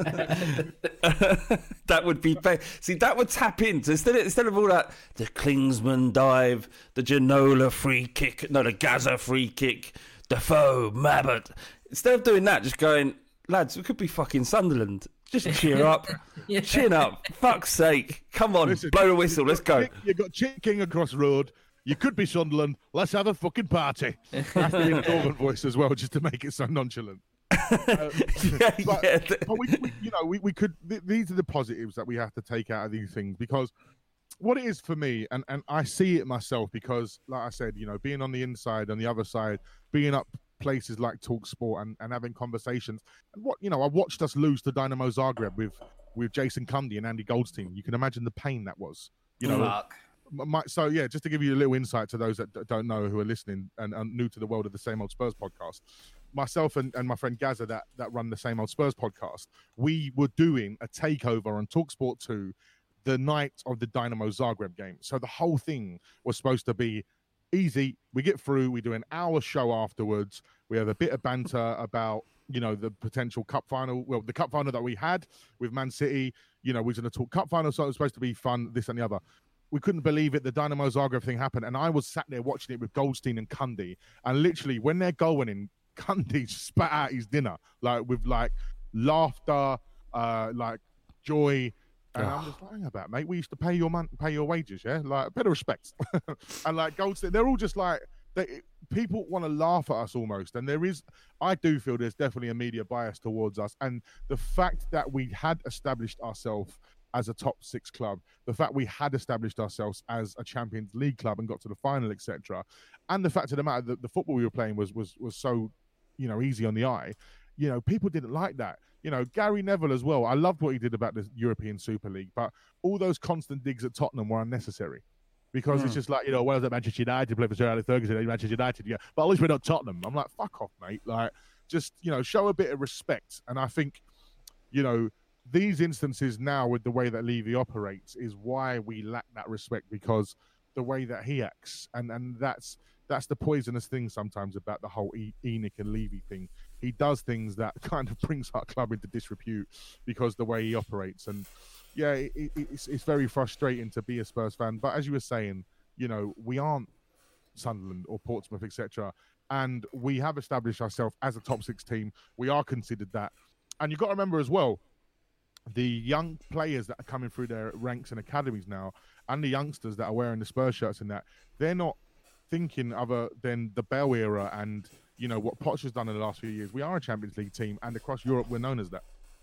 That would be fa- see that would tap into instead of, instead of all that, the Klinsmann dive, the Ginola free kick, no, the Gaza free kick, Defoe, Mabbott. Instead of doing that, just going, lads, we could be fucking Sunderland. Just cheer up, yeah. Chin up. Fuck's sake, come on, Listen, blow the whistle. Let's go. You got Chick King across road. You could be Sunderland. Let's have a fucking party. That's the Northern voice as well, just to make it so nonchalant. Uh, yeah, but, yeah. but we, we, you know, we, we could. Th- these are the positives that we have to take out of these things, because what it is for me, and, and I see it myself, because, like I said, you know, being on the inside, on the other side, being up places like TalkSport and, and having conversations, and what you know, I watched us lose to Dynamo Zagreb with with Jason Cundy and Andy Goldstein. You can imagine the pain that was. You know. Fuck. My, so yeah, just to give you a little insight to those that d- don't know, who are listening and are new to the world of the Same Old Spurs podcast, myself and, and my friend Gaza that that run the Same Old Spurs podcast, we were doing a takeover on TalkSport two the night of the Dynamo Zagreb game. So the whole thing was supposed to be easy. We get through, we do an hour show afterwards, we have a bit of banter about, you know, the potential cup final, well, the cup final that we had with Man City. You know, we're going to talk cup final, so it was supposed to be fun, this and the other. We couldn't believe it. The Dynamo Zagreb thing happened, and I was sat there watching it with Goldstein and Cundy. And literally, when they're going in, Cundy spat out his dinner, like with like laughter, uh, like joy. And oh. I'm just like, hang about, mate. We used to pay your man- pay your wages, yeah, like a bit of respect. And like Goldstein, they're all just like, they, people want to laugh at us almost. And there is, I do feel there's definitely a media bias towards us. And the fact that we had established ourselves as a top six club, the fact we had established ourselves as a Champions League club and got to the final, et cetera, and the fact of the matter that the football we were playing was was was so, you know, easy on the eye. You know, people didn't like that. You know, Gary Neville as well. I loved what he did about the European Super League, but all those constant digs at Tottenham were unnecessary, because mm. it's just like, you know, well, at Manchester United, play for Sir Alex Ferguson, Manchester United, yeah, but at least we're not Tottenham. I'm like, fuck off, mate. Like, just, you know, show a bit of respect. And I think, you know, these instances now with the way that Levy operates is why we lack that respect, because the way that he acts, and, and that's that's the poisonous thing sometimes about the whole e- Enoch and Levy thing. He does things that kind of brings our club into disrepute because the way he operates. And yeah, it, it, it's, it's very frustrating to be a Spurs fan. But as you were saying, you know, we aren't Sunderland or Portsmouth, et cetera. And we have established ourselves as a top six team. We are considered that. And you've got to remember as well, the young players that are coming through their ranks and academies now, and the youngsters that are wearing the Spurs shirts and that, they're not thinking other than the Bell era and, you know, what Poch has done in the last few years. We are a Champions League team, and across Europe, we're known as that.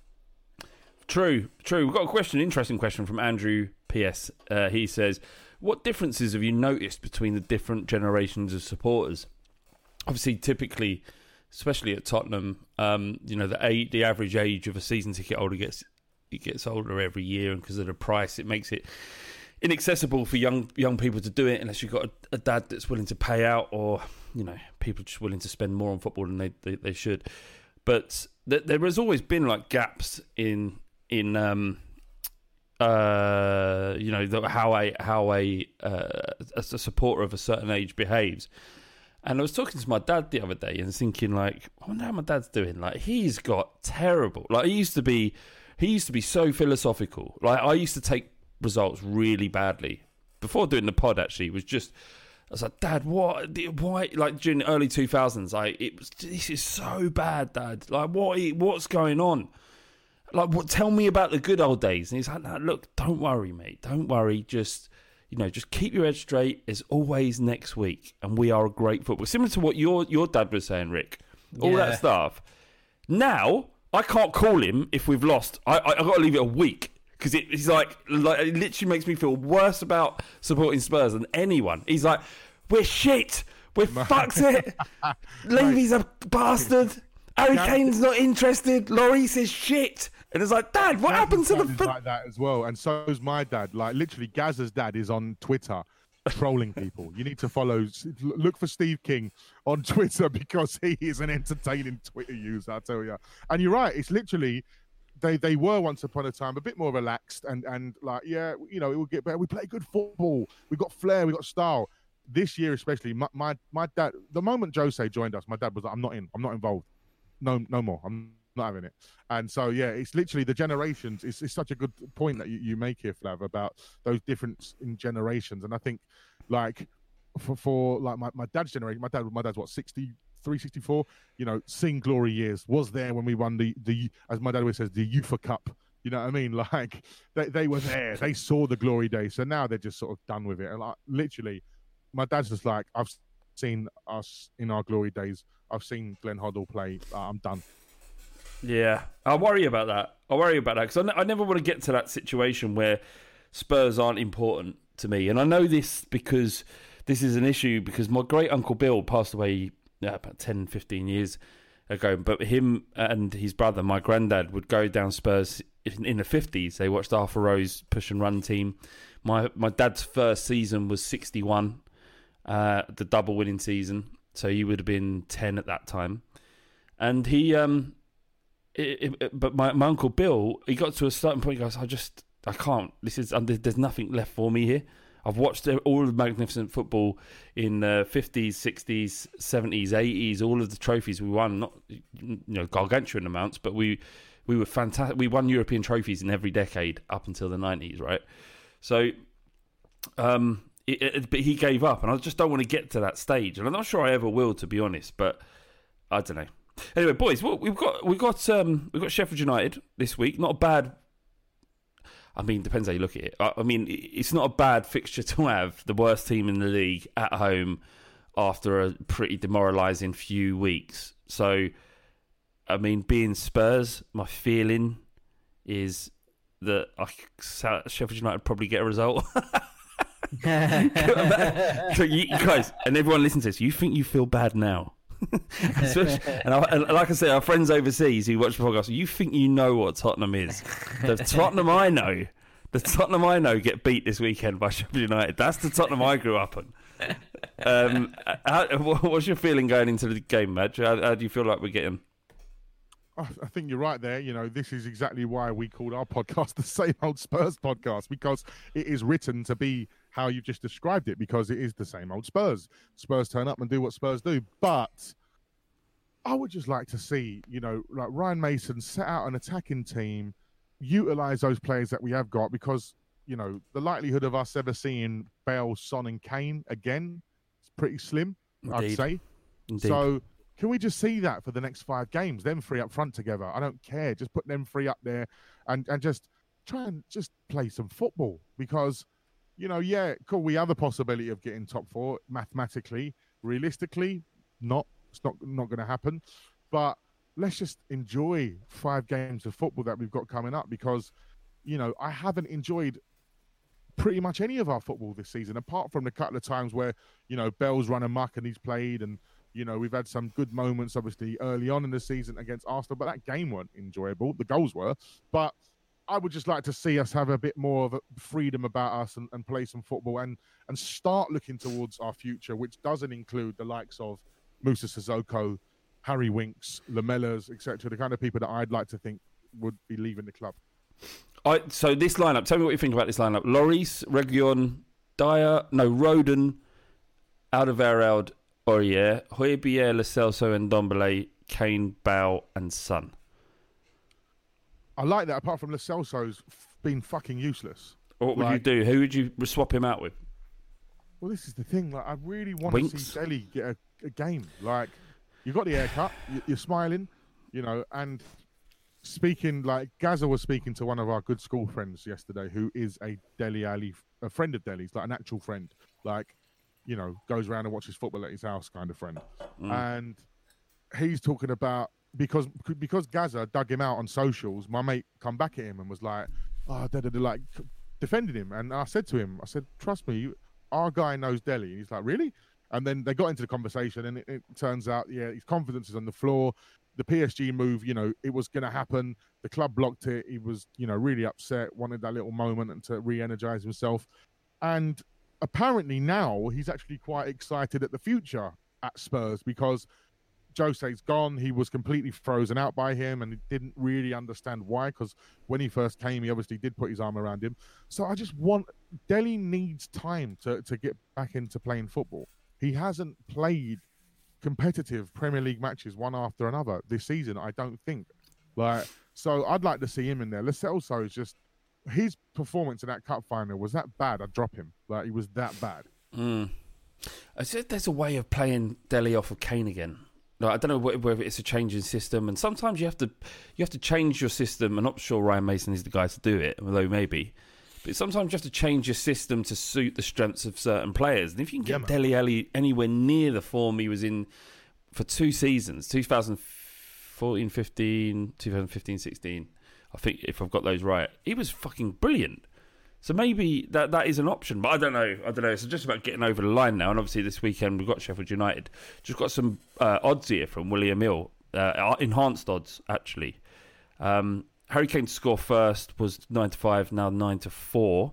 True, true. We've got a question, interesting question from Andrew P S. Uh, he says, what differences have you noticed between the different generations of supporters? Obviously, typically, especially at Tottenham, um, you know, the age, the average age of a season ticket holder gets it gets older every year, and because of the price, it makes it inaccessible for young young people to do it unless you've got a, a dad that's willing to pay out, or, you know, people just willing to spend more on football than they they, they should. But th- there has always been like gaps in in um uh you know the, how a how a, uh, a a supporter of a certain age behaves. And I was talking to my dad the other day and thinking, like, I wonder how my dad's doing. Like, he's got terrible. Like, he used to be, he used to be so philosophical. Like, I used to take results really badly before doing the pod. Actually, was just I was like, Dad, what? Why? Like during the early two thousands, like it was. This is so bad, Dad. Like what? What's going on? Like what? Tell me about the good old days. And he's like, no, look, don't worry, mate. Don't worry. Just you know, just keep your head straight. There's always next week, and we are a great football. Similar to what your your dad was saying, Rick. All Yeah. that stuff. Now I can't call him if we've lost. I I, I got to leave it a week. Because it, he's like, like, it literally makes me feel worse about supporting Spurs than anyone. He's like, we're shit. We're fucked it. Levy's a bastard. Harry Kane's not interested. Lloris is shit. And it's like, Dad, what Gaz's happened to the... dad is Fo-? like that as well, and so's my dad. Like, literally, Gaz's dad is on Twitter trolling people. You need to follow, look for Steve King on Twitter because he is an entertaining Twitter user, I tell you. And you're right, it's literally... They they were once upon a time a bit more relaxed and, and like, yeah, you know, it will get better. We play good football. We got flair. We got style. This year especially, my, my, my dad, the moment Jose joined us, my dad was like, I'm not in. I'm not involved. No no more. I'm not having it. And so, yeah, it's literally the generations. It's, it's such a good point that you, you make here, Flav, about those difference in generations. And I think, like, for, for like my, my dad's generation, my dad, my dad's what, sixty-three, sixty-four, you know, sing glory years, was there when we won the, the as my dad always says, the UEFA Cup. You know what I mean? Like, they, they were there. They saw the glory days. So now they're just sort of done with it. And like, literally, my dad's just like, I've seen us in our glory days. I've seen Glenn Hoddle play. Uh, I'm done. Yeah, I worry about that. I worry about that because I, n- I never want to get to that situation where Spurs aren't important to me. And I know this because this is an issue because my great uncle Bill passed away yeah, about ten, fifteen years ago. But him and his brother, my granddad, would go down Spurs in, in the fifties. They watched Arthur Rowe's push and run team. My my dad's first season was sixty-one, uh, the double winning season. So he would have been ten at that time. And he... um. It, it, but my, my uncle Bill, he got to a certain point. He goes, "I just, I can't. This is, um, there's nothing left for me here. I've watched all of the magnificent football in the fifties, sixties, seventies, eighties. All of the trophies we won, not you know gargantuan amounts, but we we were fantastic. We won European trophies in every decade up until the nineties, right? So, um, it, it, but he gave up, and I just don't want to get to that stage, and I'm not sure I ever will, to be honest. But I don't know." Anyway, boys, well, we've got we've got um, we've got Sheffield United this week. Not a bad. I mean, depends how you look at it. I, I mean, it's not a bad fixture to have. The worst team in the league at home after a pretty demoralising few weeks. So, I mean, being Spurs, my feeling is that I, Sheffield United probably get a result. So you guys and everyone listens to this. You think you feel bad now? and, I, and like I say, our friends overseas who watch the podcast, you think you know what Tottenham is. The Tottenham I know, the Tottenham I know get beat this weekend by Sheffield United. That's the Tottenham I grew up on. Um, how, what's your feeling going into the game, Madge? How, how do you feel like we're getting? I think you're right there. You know, this is exactly why we called our podcast the Same Old Spurs podcast, because it is written to be how you've just described it, because it is the same old Spurs. Spurs turn up and do what Spurs do. But I would just like to see, you know, like Ryan Mason set out an attacking team, utilise those players that we have got, because, you know, the likelihood of us ever seeing Bale, Son and Kane again is pretty slim, Indeed. I'd say. Indeed. So can we just see that for the next five games, them three up front together? I don't care. Just put them three up there and, and just try and just play some football, because, you know, yeah, cool, we have the possibility of getting top four mathematically. Realistically, not. It's not, not going to happen. But let's just enjoy five games of football that we've got coming up, because, you know, I haven't enjoyed pretty much any of our football this season, apart from the couple of times where, you know, Bell's run amok and he's played, and, you know, we've had some good moments, obviously, early on in the season against Arsenal, but that game weren't enjoyable. The goals were. But I would just like to see us have a bit more of a freedom about us and, and play some football and, and start looking towards our future, which doesn't include the likes of Moussa Sissoko, Harry Winks, Lamellas, et cetera, the kind of people that I'd like to think would be leaving the club. I, so this lineup, tell me what you think about this lineup. Lloris, Reguilon, Dyer, no, Rodon, Alderweireld, Aurier, Højbjerg, Lo Celso, and Ndombele, Kane, Bale, and Son. I like that, apart from Lo Celso's been fucking useless. What would like, you do? Who would you swap him out with? Well, this is the thing. Like, I really want Winks. to see Dele get a, a game. Like, you got the haircut, you, you're smiling, you know, and speaking like Gaza was speaking to one of our good school friends yesterday, who is a Dele Alli, a friend of Dele's, like an actual friend, like, you know, goes around and watches football at his house kind of friend, Mm. and he's talking about because because Gaza dug him out on socials. My mate come back at him and was like, "Oh, da, da, da, like defending him," and I said to him, "I said, trust me, you, our guy knows Dele." And he's like, "Really?" And then they got into the conversation, and it, it turns out, yeah, his confidence is on the floor. The P S G move, you know, it was going to happen. The club blocked it. He was, you know, really upset, wanted that little moment and to re-energize himself. And apparently now he's actually quite excited at the future at Spurs because Jose's gone. He was completely frozen out by him and he didn't really understand why, because when he first came, he obviously did put his arm around him. So I just want... Dele needs time to, to get back into playing football. He hasn't played competitive Premier League matches one after another this season, I don't think. Like, so I'd like to see him in there. Lo Celso is just... His performance in that cup final was that bad, I'd drop him. Like, he was that bad. Mm. I said there's a way of playing Dele off of Kane again. Like, I don't know whether it's a change in system, and sometimes you have to you have to change your system. I'm not sure Ryan Mason is the guy to do it, although maybe. But sometimes you have to change your system to suit the strengths of certain players. And if you can get yeah, Dele Alli anywhere near the form he was in for two seasons, twenty fourteen fifteen, twenty fifteen sixteen, I think if I've got those right, he was fucking brilliant. So maybe that that is an option, but I don't know. I don't know. It's just about getting over the line now. And obviously this weekend we've got Sheffield United. Just got some uh, odds here from William Hill, uh, enhanced odds actually. Um, Harry Kane to score first was nine to five, now nine to four.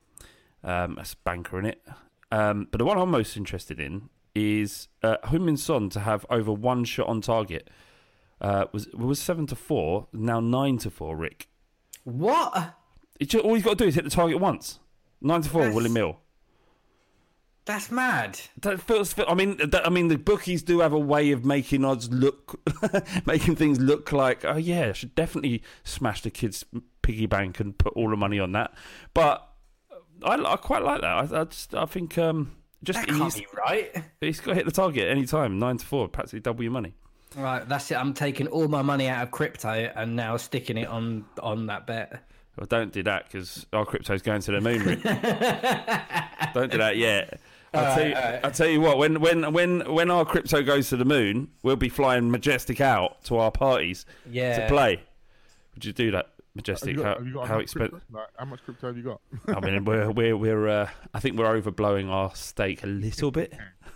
Um, that's a banker in it. Um, but the one I'm most interested in is uh, Heung-min Son to have over one shot on target. Uh, was was seven to four, now nine to four. Rick, what? It's just, all he's got to do is hit the target once. Nine to four, that's, William Hill. That's mad. That feels. I mean, that, I mean, the bookies do have a way of making odds look, making things look like, oh yeah, I should definitely smash the kids' piggy bank and put all the money on that. But I, I quite like that. I, I just, I think, um, just that can't be right. He's got to hit the target any time. Nine to four, practically double your money. Right, that's it. I'm taking all my money out of crypto and now sticking it on on that bet. Well, don't do that because our crypto's going to the moon, Rick. Don't do that yet. I'll, right, tell you, right. I'll tell you what, when, when, when, when our crypto goes to the moon, we'll be flying Majestic out to our parties yeah. to play. Would you do that, Majestic? Have you got, how have you got how expensive? Like, how much crypto have you got? I mean, we're, we're, we're uh, I think we're overblowing our stake a little bit.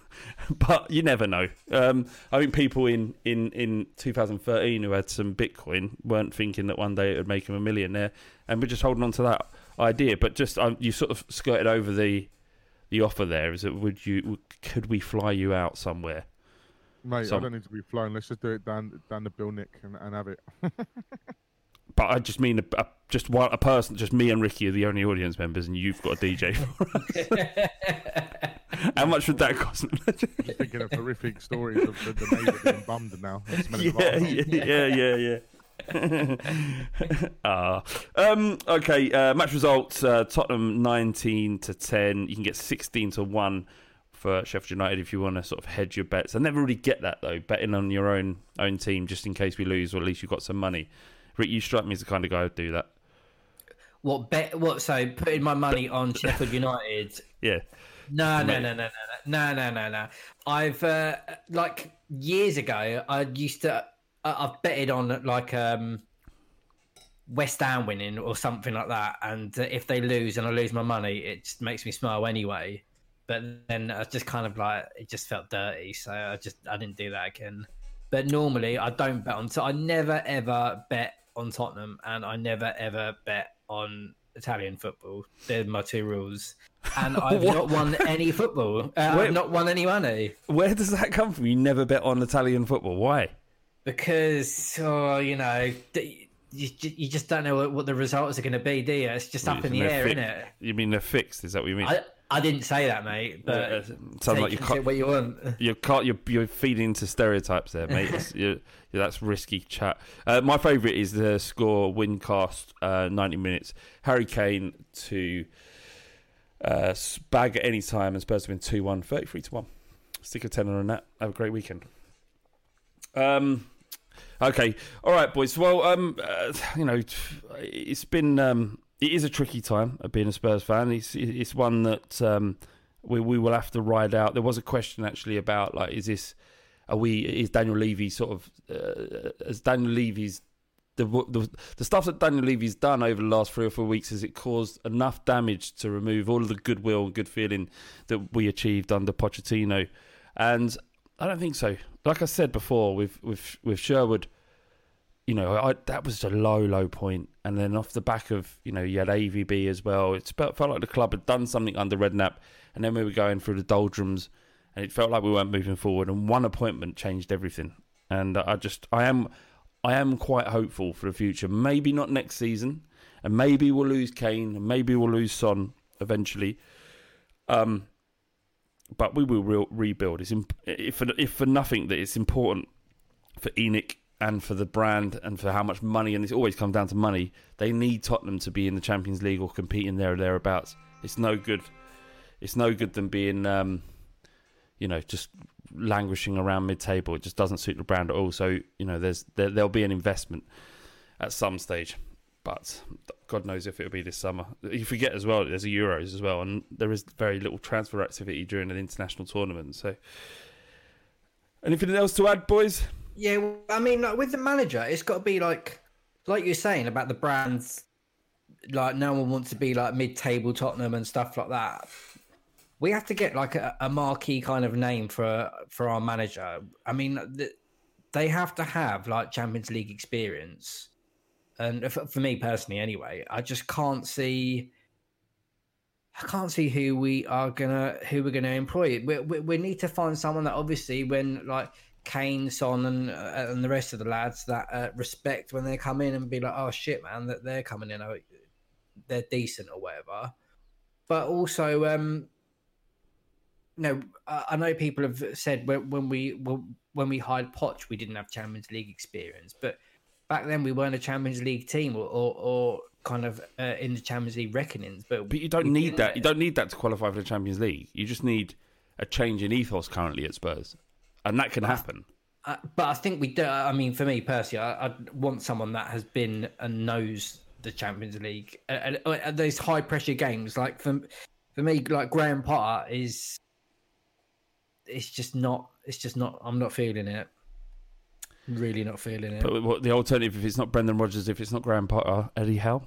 But you never know. Um, I think people in, in, in two thousand thirteen who had some Bitcoin weren't thinking that one day it would make them a millionaire, and we're just holding on to that idea. But just um, you sort of skirted over the the offer there. Is that would you could we fly you out somewhere? Mate, Some... I don't need to be flying. Let's just do it down down the Bill Nick and, and have it. But I just mean a, a, just one a person. Just me and Ricky are the only audience members, and you've got a D J for us. How much would that cost? I'm thinking of horrific stories of the, the neighbour being bummed now. Yeah, yeah, yeah, yeah, yeah. uh, um, okay, uh, match results. Uh, Tottenham nineteen to ten. You can get sixteen to one for Sheffield United if you want to sort of hedge your bets. I never really get that though, betting on your own own team just in case we lose, or at least you've got some money. Rick, you strike me as the kind of guy who'd do that. What bet? What? So putting my money on Sheffield United? Yeah. No, no, no, no, no, no, no, no, no. I've uh, like years ago, I used to. Uh, I've betted on like um, West Ham winning or something like that, and uh, if they lose and I lose my money, it just makes me smile anyway. But then I just kind of like it just felt dirty, so I just I didn't do that again. But normally I don't bet on. So I never ever bet on Tottenham, and I never ever bet on Italian football. They're my two rules. And I've not won any football. Uh, I've not won any money. Where does that come from? You never bet on Italian football. Why? Because, oh, you know, you, you just don't know what, what the results are going to be, do you? It's just well, up in the air, fi- isn't it? You mean they're fixed? Is that what you mean? I, I didn't say that, mate. But yeah, sounds like you can't. What you want? You can't. You're, you're feeding into stereotypes there, mate. you're, you're, that's risky chat. Uh, my favourite is the score Wincast uh, ninety minutes. Harry Kane to Uh, bag at any time, and Spurs have been two one, thirty-three to one. Stick a tenner on that. Have a great weekend. Um, okay, all right, boys. Well, um, uh, you know, it's been um, it is a tricky time of being a Spurs fan. It's it's one that um, we we will have to ride out. There was a question actually about like, is this are we is Daniel Levy sort of uh, as Daniel Levy's The, the the stuff that Daniel Levy's done over the last three or four weeks, has it caused enough damage to remove all of the goodwill and good feeling that we achieved under Pochettino? And I don't think so. Like I said before, with with with Sherwood, you know, I, that was a low low point. And then off the back of, you know, you had A V B as well. It felt, felt like the club had done something under Redknapp, and then we were going through the doldrums, and it felt like we weren't moving forward. And one appointment changed everything. And I just, I am. I am quite hopeful for the future. Maybe not next season, and maybe we'll lose Kane, and maybe we'll lose Son eventually. Um, but we will re- rebuild. It's imp- if for, if for nothing, that it's important for ENIC and for the brand and for how much money, and it always comes down to money. They need Tottenham to be in the Champions League or competing there or thereabouts. It's no good. It's no good them being, um, you know, just languishing around mid-table. It just doesn't suit the brand at all. So, you know, there's there, there'll be an investment at some stage, but God knows if it'll be this summer. You forget as well, there's a Euros as well, and there is very little transfer activity during an international tournament. So, anything else to add, boys? Yeah, well, I mean, like, with the manager, it's got to be like, like you're saying about the brands. Like, no one wants to be like mid-table Tottenham and stuff like that. We have to get like a, a marquee kind of name for for our manager. I mean, the, they have to have like Champions League experience, and for, for me personally, anyway, I just can't see. I can't see who we are gonna who we're gonna employ. We, we we need to find someone that obviously, when like Kane, Son, and uh, and the rest of the lads, that uh, respect when they come in and be like, oh shit, man, that they're coming in, they're decent or whatever. But also, um, no, I know people have said when we when we hired Poch, we didn't have Champions League experience, but back then we weren't a Champions League team or or, or kind of uh, in the Champions League reckonings. But but you don't need that. You don't need that to qualify for the Champions League. You just need a change in ethos currently at Spurs, and that can happen. Uh, but I think we do. I mean, for me personally, I, I want someone that has been and knows the Champions League and uh, uh, those high pressure games. Like for for me, like Graham Potter is. It's just not. It's just not. I'm not feeling it. Really not feeling it. But what the alternative? If it's not Brendan Rodgers, if it's not Graham Potter, Eddie Howe.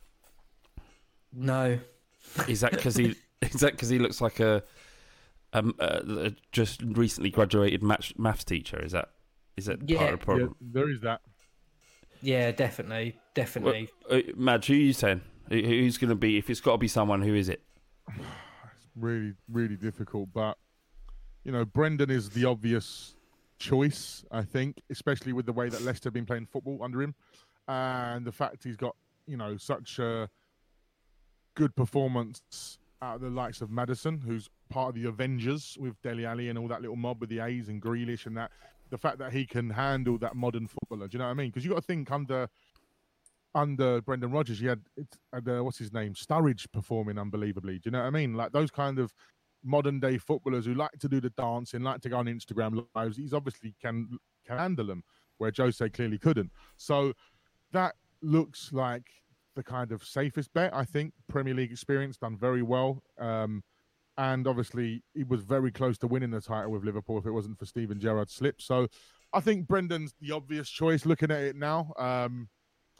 No. Is that because he? Is that because he looks like a, um, a just recently graduated maths, maths teacher? Is that? Is that yeah. part of the problem? Yeah, there is that. Yeah, definitely, definitely. Well, uh, Madge, who are you saying? Who, who's going to be? If it's got to be someone, who is it? It's really, really difficult, but. You know, Brendan is the obvious choice, I think, especially with the way that Leicester have been playing football under him. And the fact he's got, you know, such a good performance out of the likes of Maddison, who's part of the Avengers with Dele Alli and all that little mob with the A's and Grealish and that. The fact that he can handle that modern footballer, do you know what I mean? Because you got to think under under Brendan Rodgers, you had, it's, had uh, what's his name, Sturridge performing unbelievably. Do you know what I mean? Like those kind of modern day footballers who like to do the dancing, like to go on Instagram lives. He's obviously can can handle them, where Jose clearly couldn't. So that looks like the kind of safest bet, I think. Premier League experience, done very well, um, and obviously he was very close to winning the title with Liverpool if it wasn't for Steven Gerrard's slip. So I think Brendan's the obvious choice. Looking at it now, um,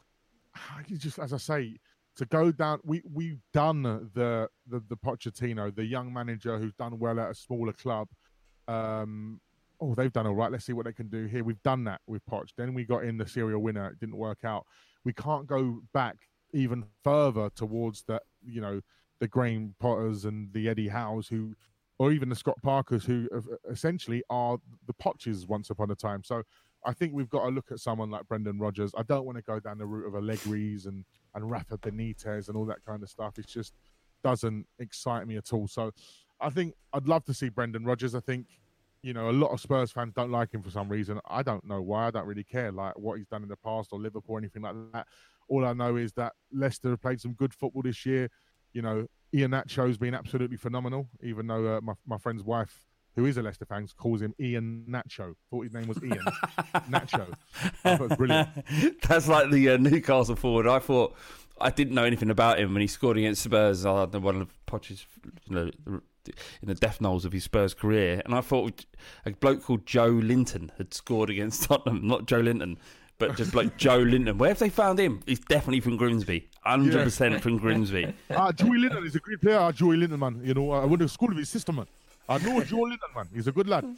just as I say. To go down, we we've done the, the the Pochettino, the young manager who's done well at a smaller club. Um, oh, they've done all right. Let's see what they can do here. We've done that with Poch. Then we got in the serial winner. It didn't work out. We can't go back even further towards the you know the Graham Potters and the Eddie Howes, who, or even the Scott Parkers, who essentially are the Poches once upon a time. So. I think we've got to look at someone like Brendan Rodgers. I don't want to go down the route of Allegri's and, and Rafa Benitez and all that kind of stuff. It just doesn't excite me at all. So I think I'd love to see Brendan Rodgers. I think, you know, a lot of Spurs fans don't like him for some reason. I don't know why. I don't really care, like what he's done in the past or Liverpool or anything like that. All I know is that Leicester have played some good football this year. you know, Ian Nacho's been absolutely phenomenal, even though uh, my, my friend's wife, who is a Leicester fan, calls him Ian Nacho. Thought his name was Ian. Nacho. I thought it was brilliant. That's like the uh, Newcastle forward. I thought, I didn't know anything about him when he scored against Spurs. I had one of Poch's, you know, in the death knolls of his Spurs career. And I thought a bloke called Joe Linton had scored against Tottenham. Not Joe Linton, but just like Joe Linton. Where have they found him? He's definitely from Grimsby. one hundred percent yeah. from Grimsby. Ah, Joey Linton is a great player. Ah, Joey Linton, man. You know, I went to school with his sister, man. I know Joe Linton, man. He's a good lad.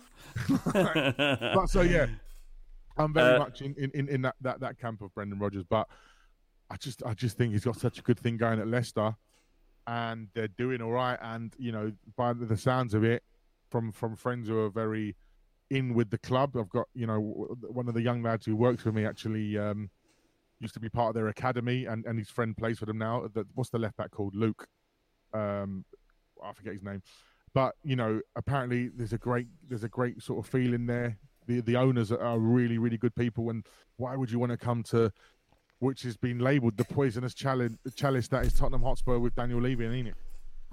But so, yeah, I'm very uh, much in, in, in that, that, that camp of Brendan Rodgers. But I just I just think he's got such a good thing going at Leicester. And they're doing all right. And, you know, by the sounds of it, from, from friends who are very in with the club, I've got, you know, one of the young lads who works with me actually um, used to be part of their academy, and, and his friend plays for them now. The, what's the left back called? Luke. Um, I forget his name. But, you know, apparently there's a great there's a great sort of feeling there. The the owners are really, really good people. And why would you want to come to, which has been labelled the poisonous chalice, chalice that is Tottenham Hotspur with Daniel Levy and Enid?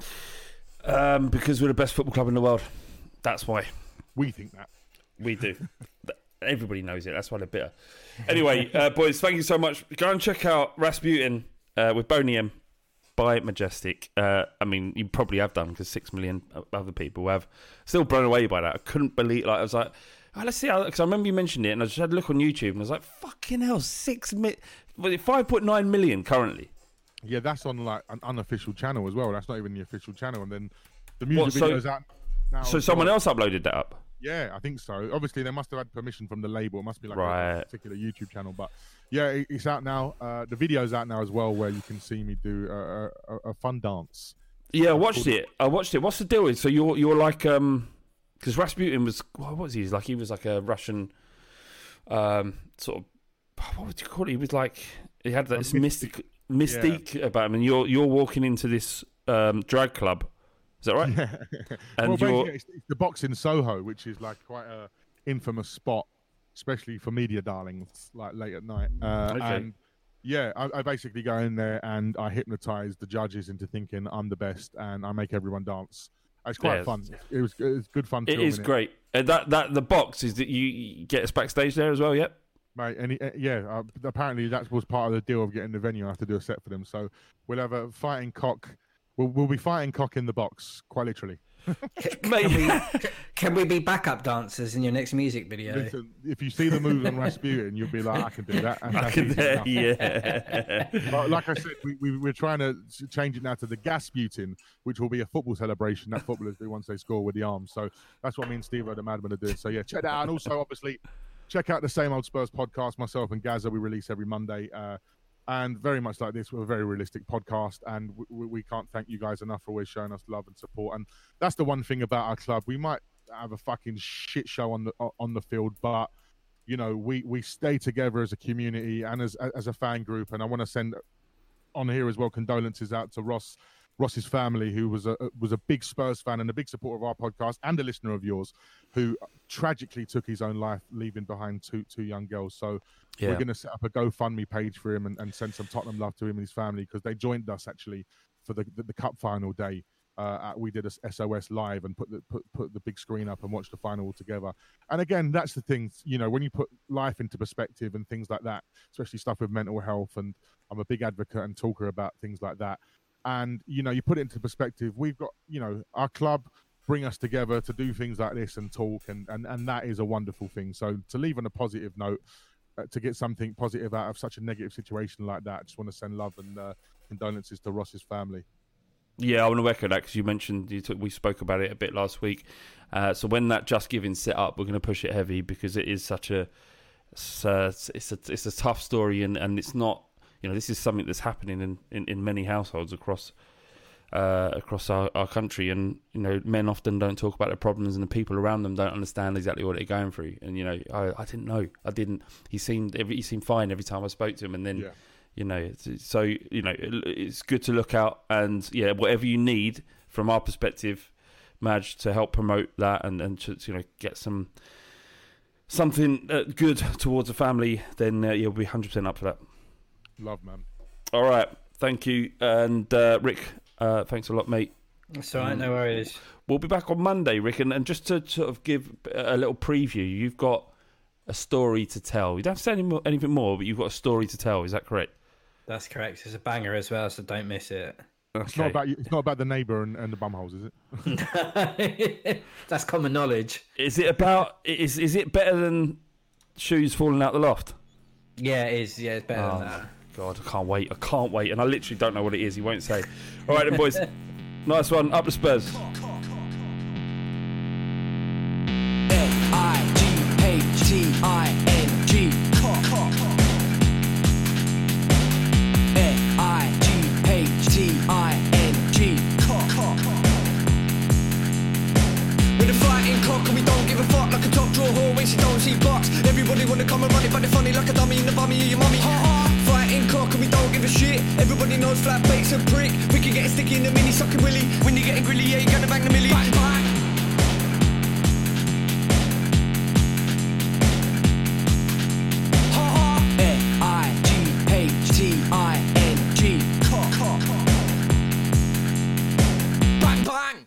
Um, because we're the best football club in the world. That's why. We think that. We do. Everybody knows it. That's why they're bitter. Anyway, uh, boys, thank you so much. Go and check out Rasputin uh, with Boney M by Majestic. Uh, I mean, you probably have done, because six million other people have. Still blown away by that. I couldn't believe. Like I was like, oh, let's see. Because I remember you mentioned it, and I just had a look on YouTube, and I was like, fucking hell, six mi- five point nine million currently. Yeah, that's on like an unofficial channel as well. That's not even the official channel. And then the music what, so, video's out now. So someone well. else uploaded that up? Yeah, I think so. Obviously, they must have had permission from the label. It must be like right. a particular YouTube channel. But yeah, it, it's out now. Uh, the video's out now as well, where you can see me do a, a, a fun dance. Yeah, I watched it. I watched it. What's the deal? So you're you're like um, because Rasputin was what was he? Like he was like a Russian, um, sort of what would you call it? He was like he had this mystic mystique yeah. about him, and you're you're walking into this um drag club. Is that right? Yeah. And well, you're... it's, it's the Box in Soho, which is like quite a infamous spot, especially for media darlings, like late at night. Uh, okay. And yeah, I, I basically go in there and I hypnotize the judges into thinking I'm the best, and I make everyone dance. It's quite yeah, fun. It was it was good fun. It is great. It. And that that the box is that you, you get us backstage there as well. Yep. Mate, and he, uh, yeah, uh, apparently that was part of the deal of getting the venue. I have to do a set for them, so we'll have a fighting cock. We'll, we'll be fighting cock in the box, quite literally. can, we, can we be backup dancers in your next music video? Listen, if you see the moves on Rasputin, you'll be like, I can do that. And I can do yeah. But like I said, we, we, we're trying to change it now to the Gasputin, which will be a football celebration that footballers do once they score with the arms. So that's what me and Steve-O the Madman are doing. So yeah, check that out. And also, obviously, check out the Same Old Spurs podcast. Myself and Gazza, we release every Monday. Uh, And very much like this, we're a very realistic podcast, and we, we can't thank you guys enough for always showing us love and support. And that's the one thing about our club. We might have a fucking shit show on the on the field, but you know, we, we stay together as a community and as as a fan group. And I want to send on here as well condolences out to Ross, Ross's family, who was a was a big Spurs fan and a big supporter of our podcast and a listener of yours, who tragically took his own life, leaving behind two two young girls. So yeah. we're going to set up a GoFundMe page for him and, and send some Tottenham love to him and his family, because they joined us actually for the the, the cup final day. Uh, we did a S O S live and put the put, put the big screen up and watched the final all together. And again, that's the thing, you know, when you put life into perspective and things like that, especially stuff with mental health, and I'm a big advocate and talker about things like that. And, you know, you put it into perspective, we've got, you know, our club bring us together to do things like this and talk, and, and, and that is a wonderful thing. So to leave on a positive note, uh, to get something positive out of such a negative situation like that, I just want to send love and uh, condolences to Ross's family. Yeah, I want to echo that, because you mentioned, you took, we spoke about it a bit last week. Uh, so when that Just Giving set up, we're going to push it heavy, because it is such a, it's a, it's a, it's a tough story, and, and it's not, you know, this is something that's happening in, in, in many households across uh, across our, our country. And, you know, men often don't talk about their problems, and the people around them don't understand exactly what they're going through. And, you know, I, I didn't know. I didn't. He seemed every, he seemed fine every time I spoke to him. And then, yeah. you know, so, you know, it, it's good to look out. And, yeah, whatever you need from our perspective, Madge, to help promote that and, and to, you know, get some something uh, good towards the family, then uh, you'll be one hundred percent up for that. Love, man. All right. Thank you. And uh, Rick, Uh, thanks a lot, mate. That's all right, no worries. We'll be back on Monday, Rick, and, and just to sort of give a little preview, you've got a story to tell. You don't have to say any more, anything more, but you've got a story to tell. Is that correct? That's correct. It's a banger as well, so don't miss it. Okay. It's not about it's not about the neighbour and, and the bumholes, is it? That's common knowledge. Is it about? Is is it better than shoes falling out the loft? Yeah, it is. Yeah, it's better oh, than that. God, I can't wait. I can't wait, and I literally don't know what it is. He won't say. All right, then, boys. Nice one. Up the Spurs. F I G H T I N G. F I G H T I N G. We're the fighting cock and we don't give a fuck, like a top drawer whore when she don't see box. Everybody wanna come and run it, but they're funny like a dummy in the bummy of your mummy. Fighting cock and we don't give a shit. Everybody knows flat bait's a prick. We can get sticky in the mini sucking willy. When you're getting grilly, yeah, you're gonna bang the millie. Bang, bang. F I G H T I N G. Bang, bang.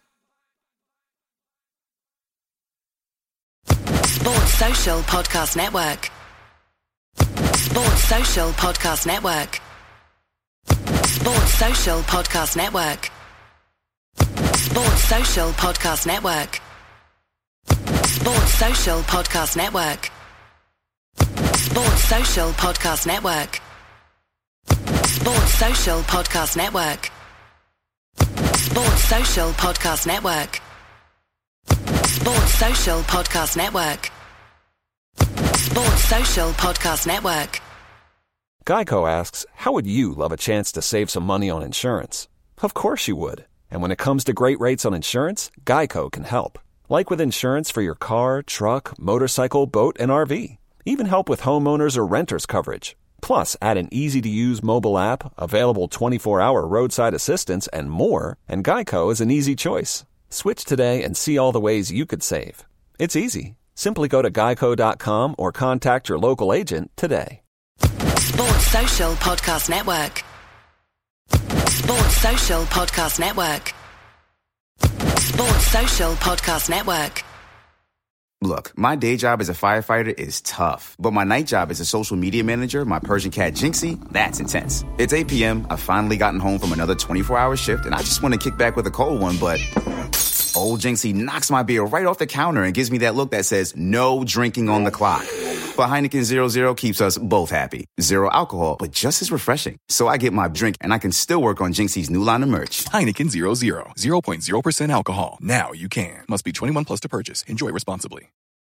Sports Social Podcast Network. Sports Social Podcast Network. Sports Social Podcast Network. Sports Social Podcast Network. Sports Social Podcast Network. Sports Social Podcast Network. Sports Social Podcast Network. Sports Social Podcast Network. Sports Social Podcast Network. Sports Social Podcast Network. Geico asks, how would you love a chance to save some money on insurance? Of course you would. And when it comes to great rates on insurance, Geico can help. Like with insurance for your car, truck, motorcycle, boat, and R V. Even help with homeowners or renters coverage. Plus, add an easy-to-use mobile app, available twenty-four hour roadside assistance, and more, and Geico is an easy choice. Switch today and see all the ways you could save. It's easy. Simply go to geico dot com or contact your local agent today. Sports Social Podcast Network. Sports Social Podcast Network. Sports Social Podcast Network. Look, my day job as a firefighter is tough, but my night job as a social media manager, my Persian cat Jinxie, that's intense. It's eight p.m., I've finally gotten home from another twenty-four hour shift, and I just want to kick back with a cold one, but old Jinxie knocks my beer right off the counter and gives me that look that says, no drinking on the clock. But Heineken zero zero keeps us both happy. Zero alcohol, but just as refreshing. So I get my drink, and I can still work on Jinxie's new line of merch. Heineken zero zero, zero point zero percent alcohol. Now you can. Must be twenty-one plus to purchase. Enjoy responsibly.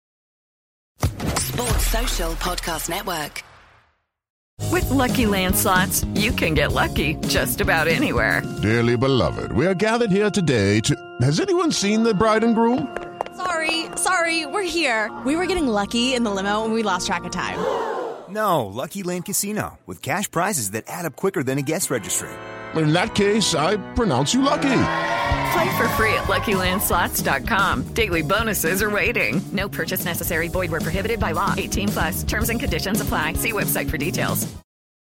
Sports Social Podcast Network. With Lucky Land Slots, you can get lucky just about anywhere. Dearly beloved, we are gathered here today to... Has anyone seen the bride and groom? Sorry, sorry, we're here. We were getting lucky in the limo and we lost track of time. No, Lucky Land Casino, with cash prizes that add up quicker than a guest registry. In that case, I pronounce you lucky. Play for free at lucky land slots dot com. Daily bonuses are waiting. No purchase necessary. Void where prohibited by law. eighteen plus. Terms and conditions apply. See website for details.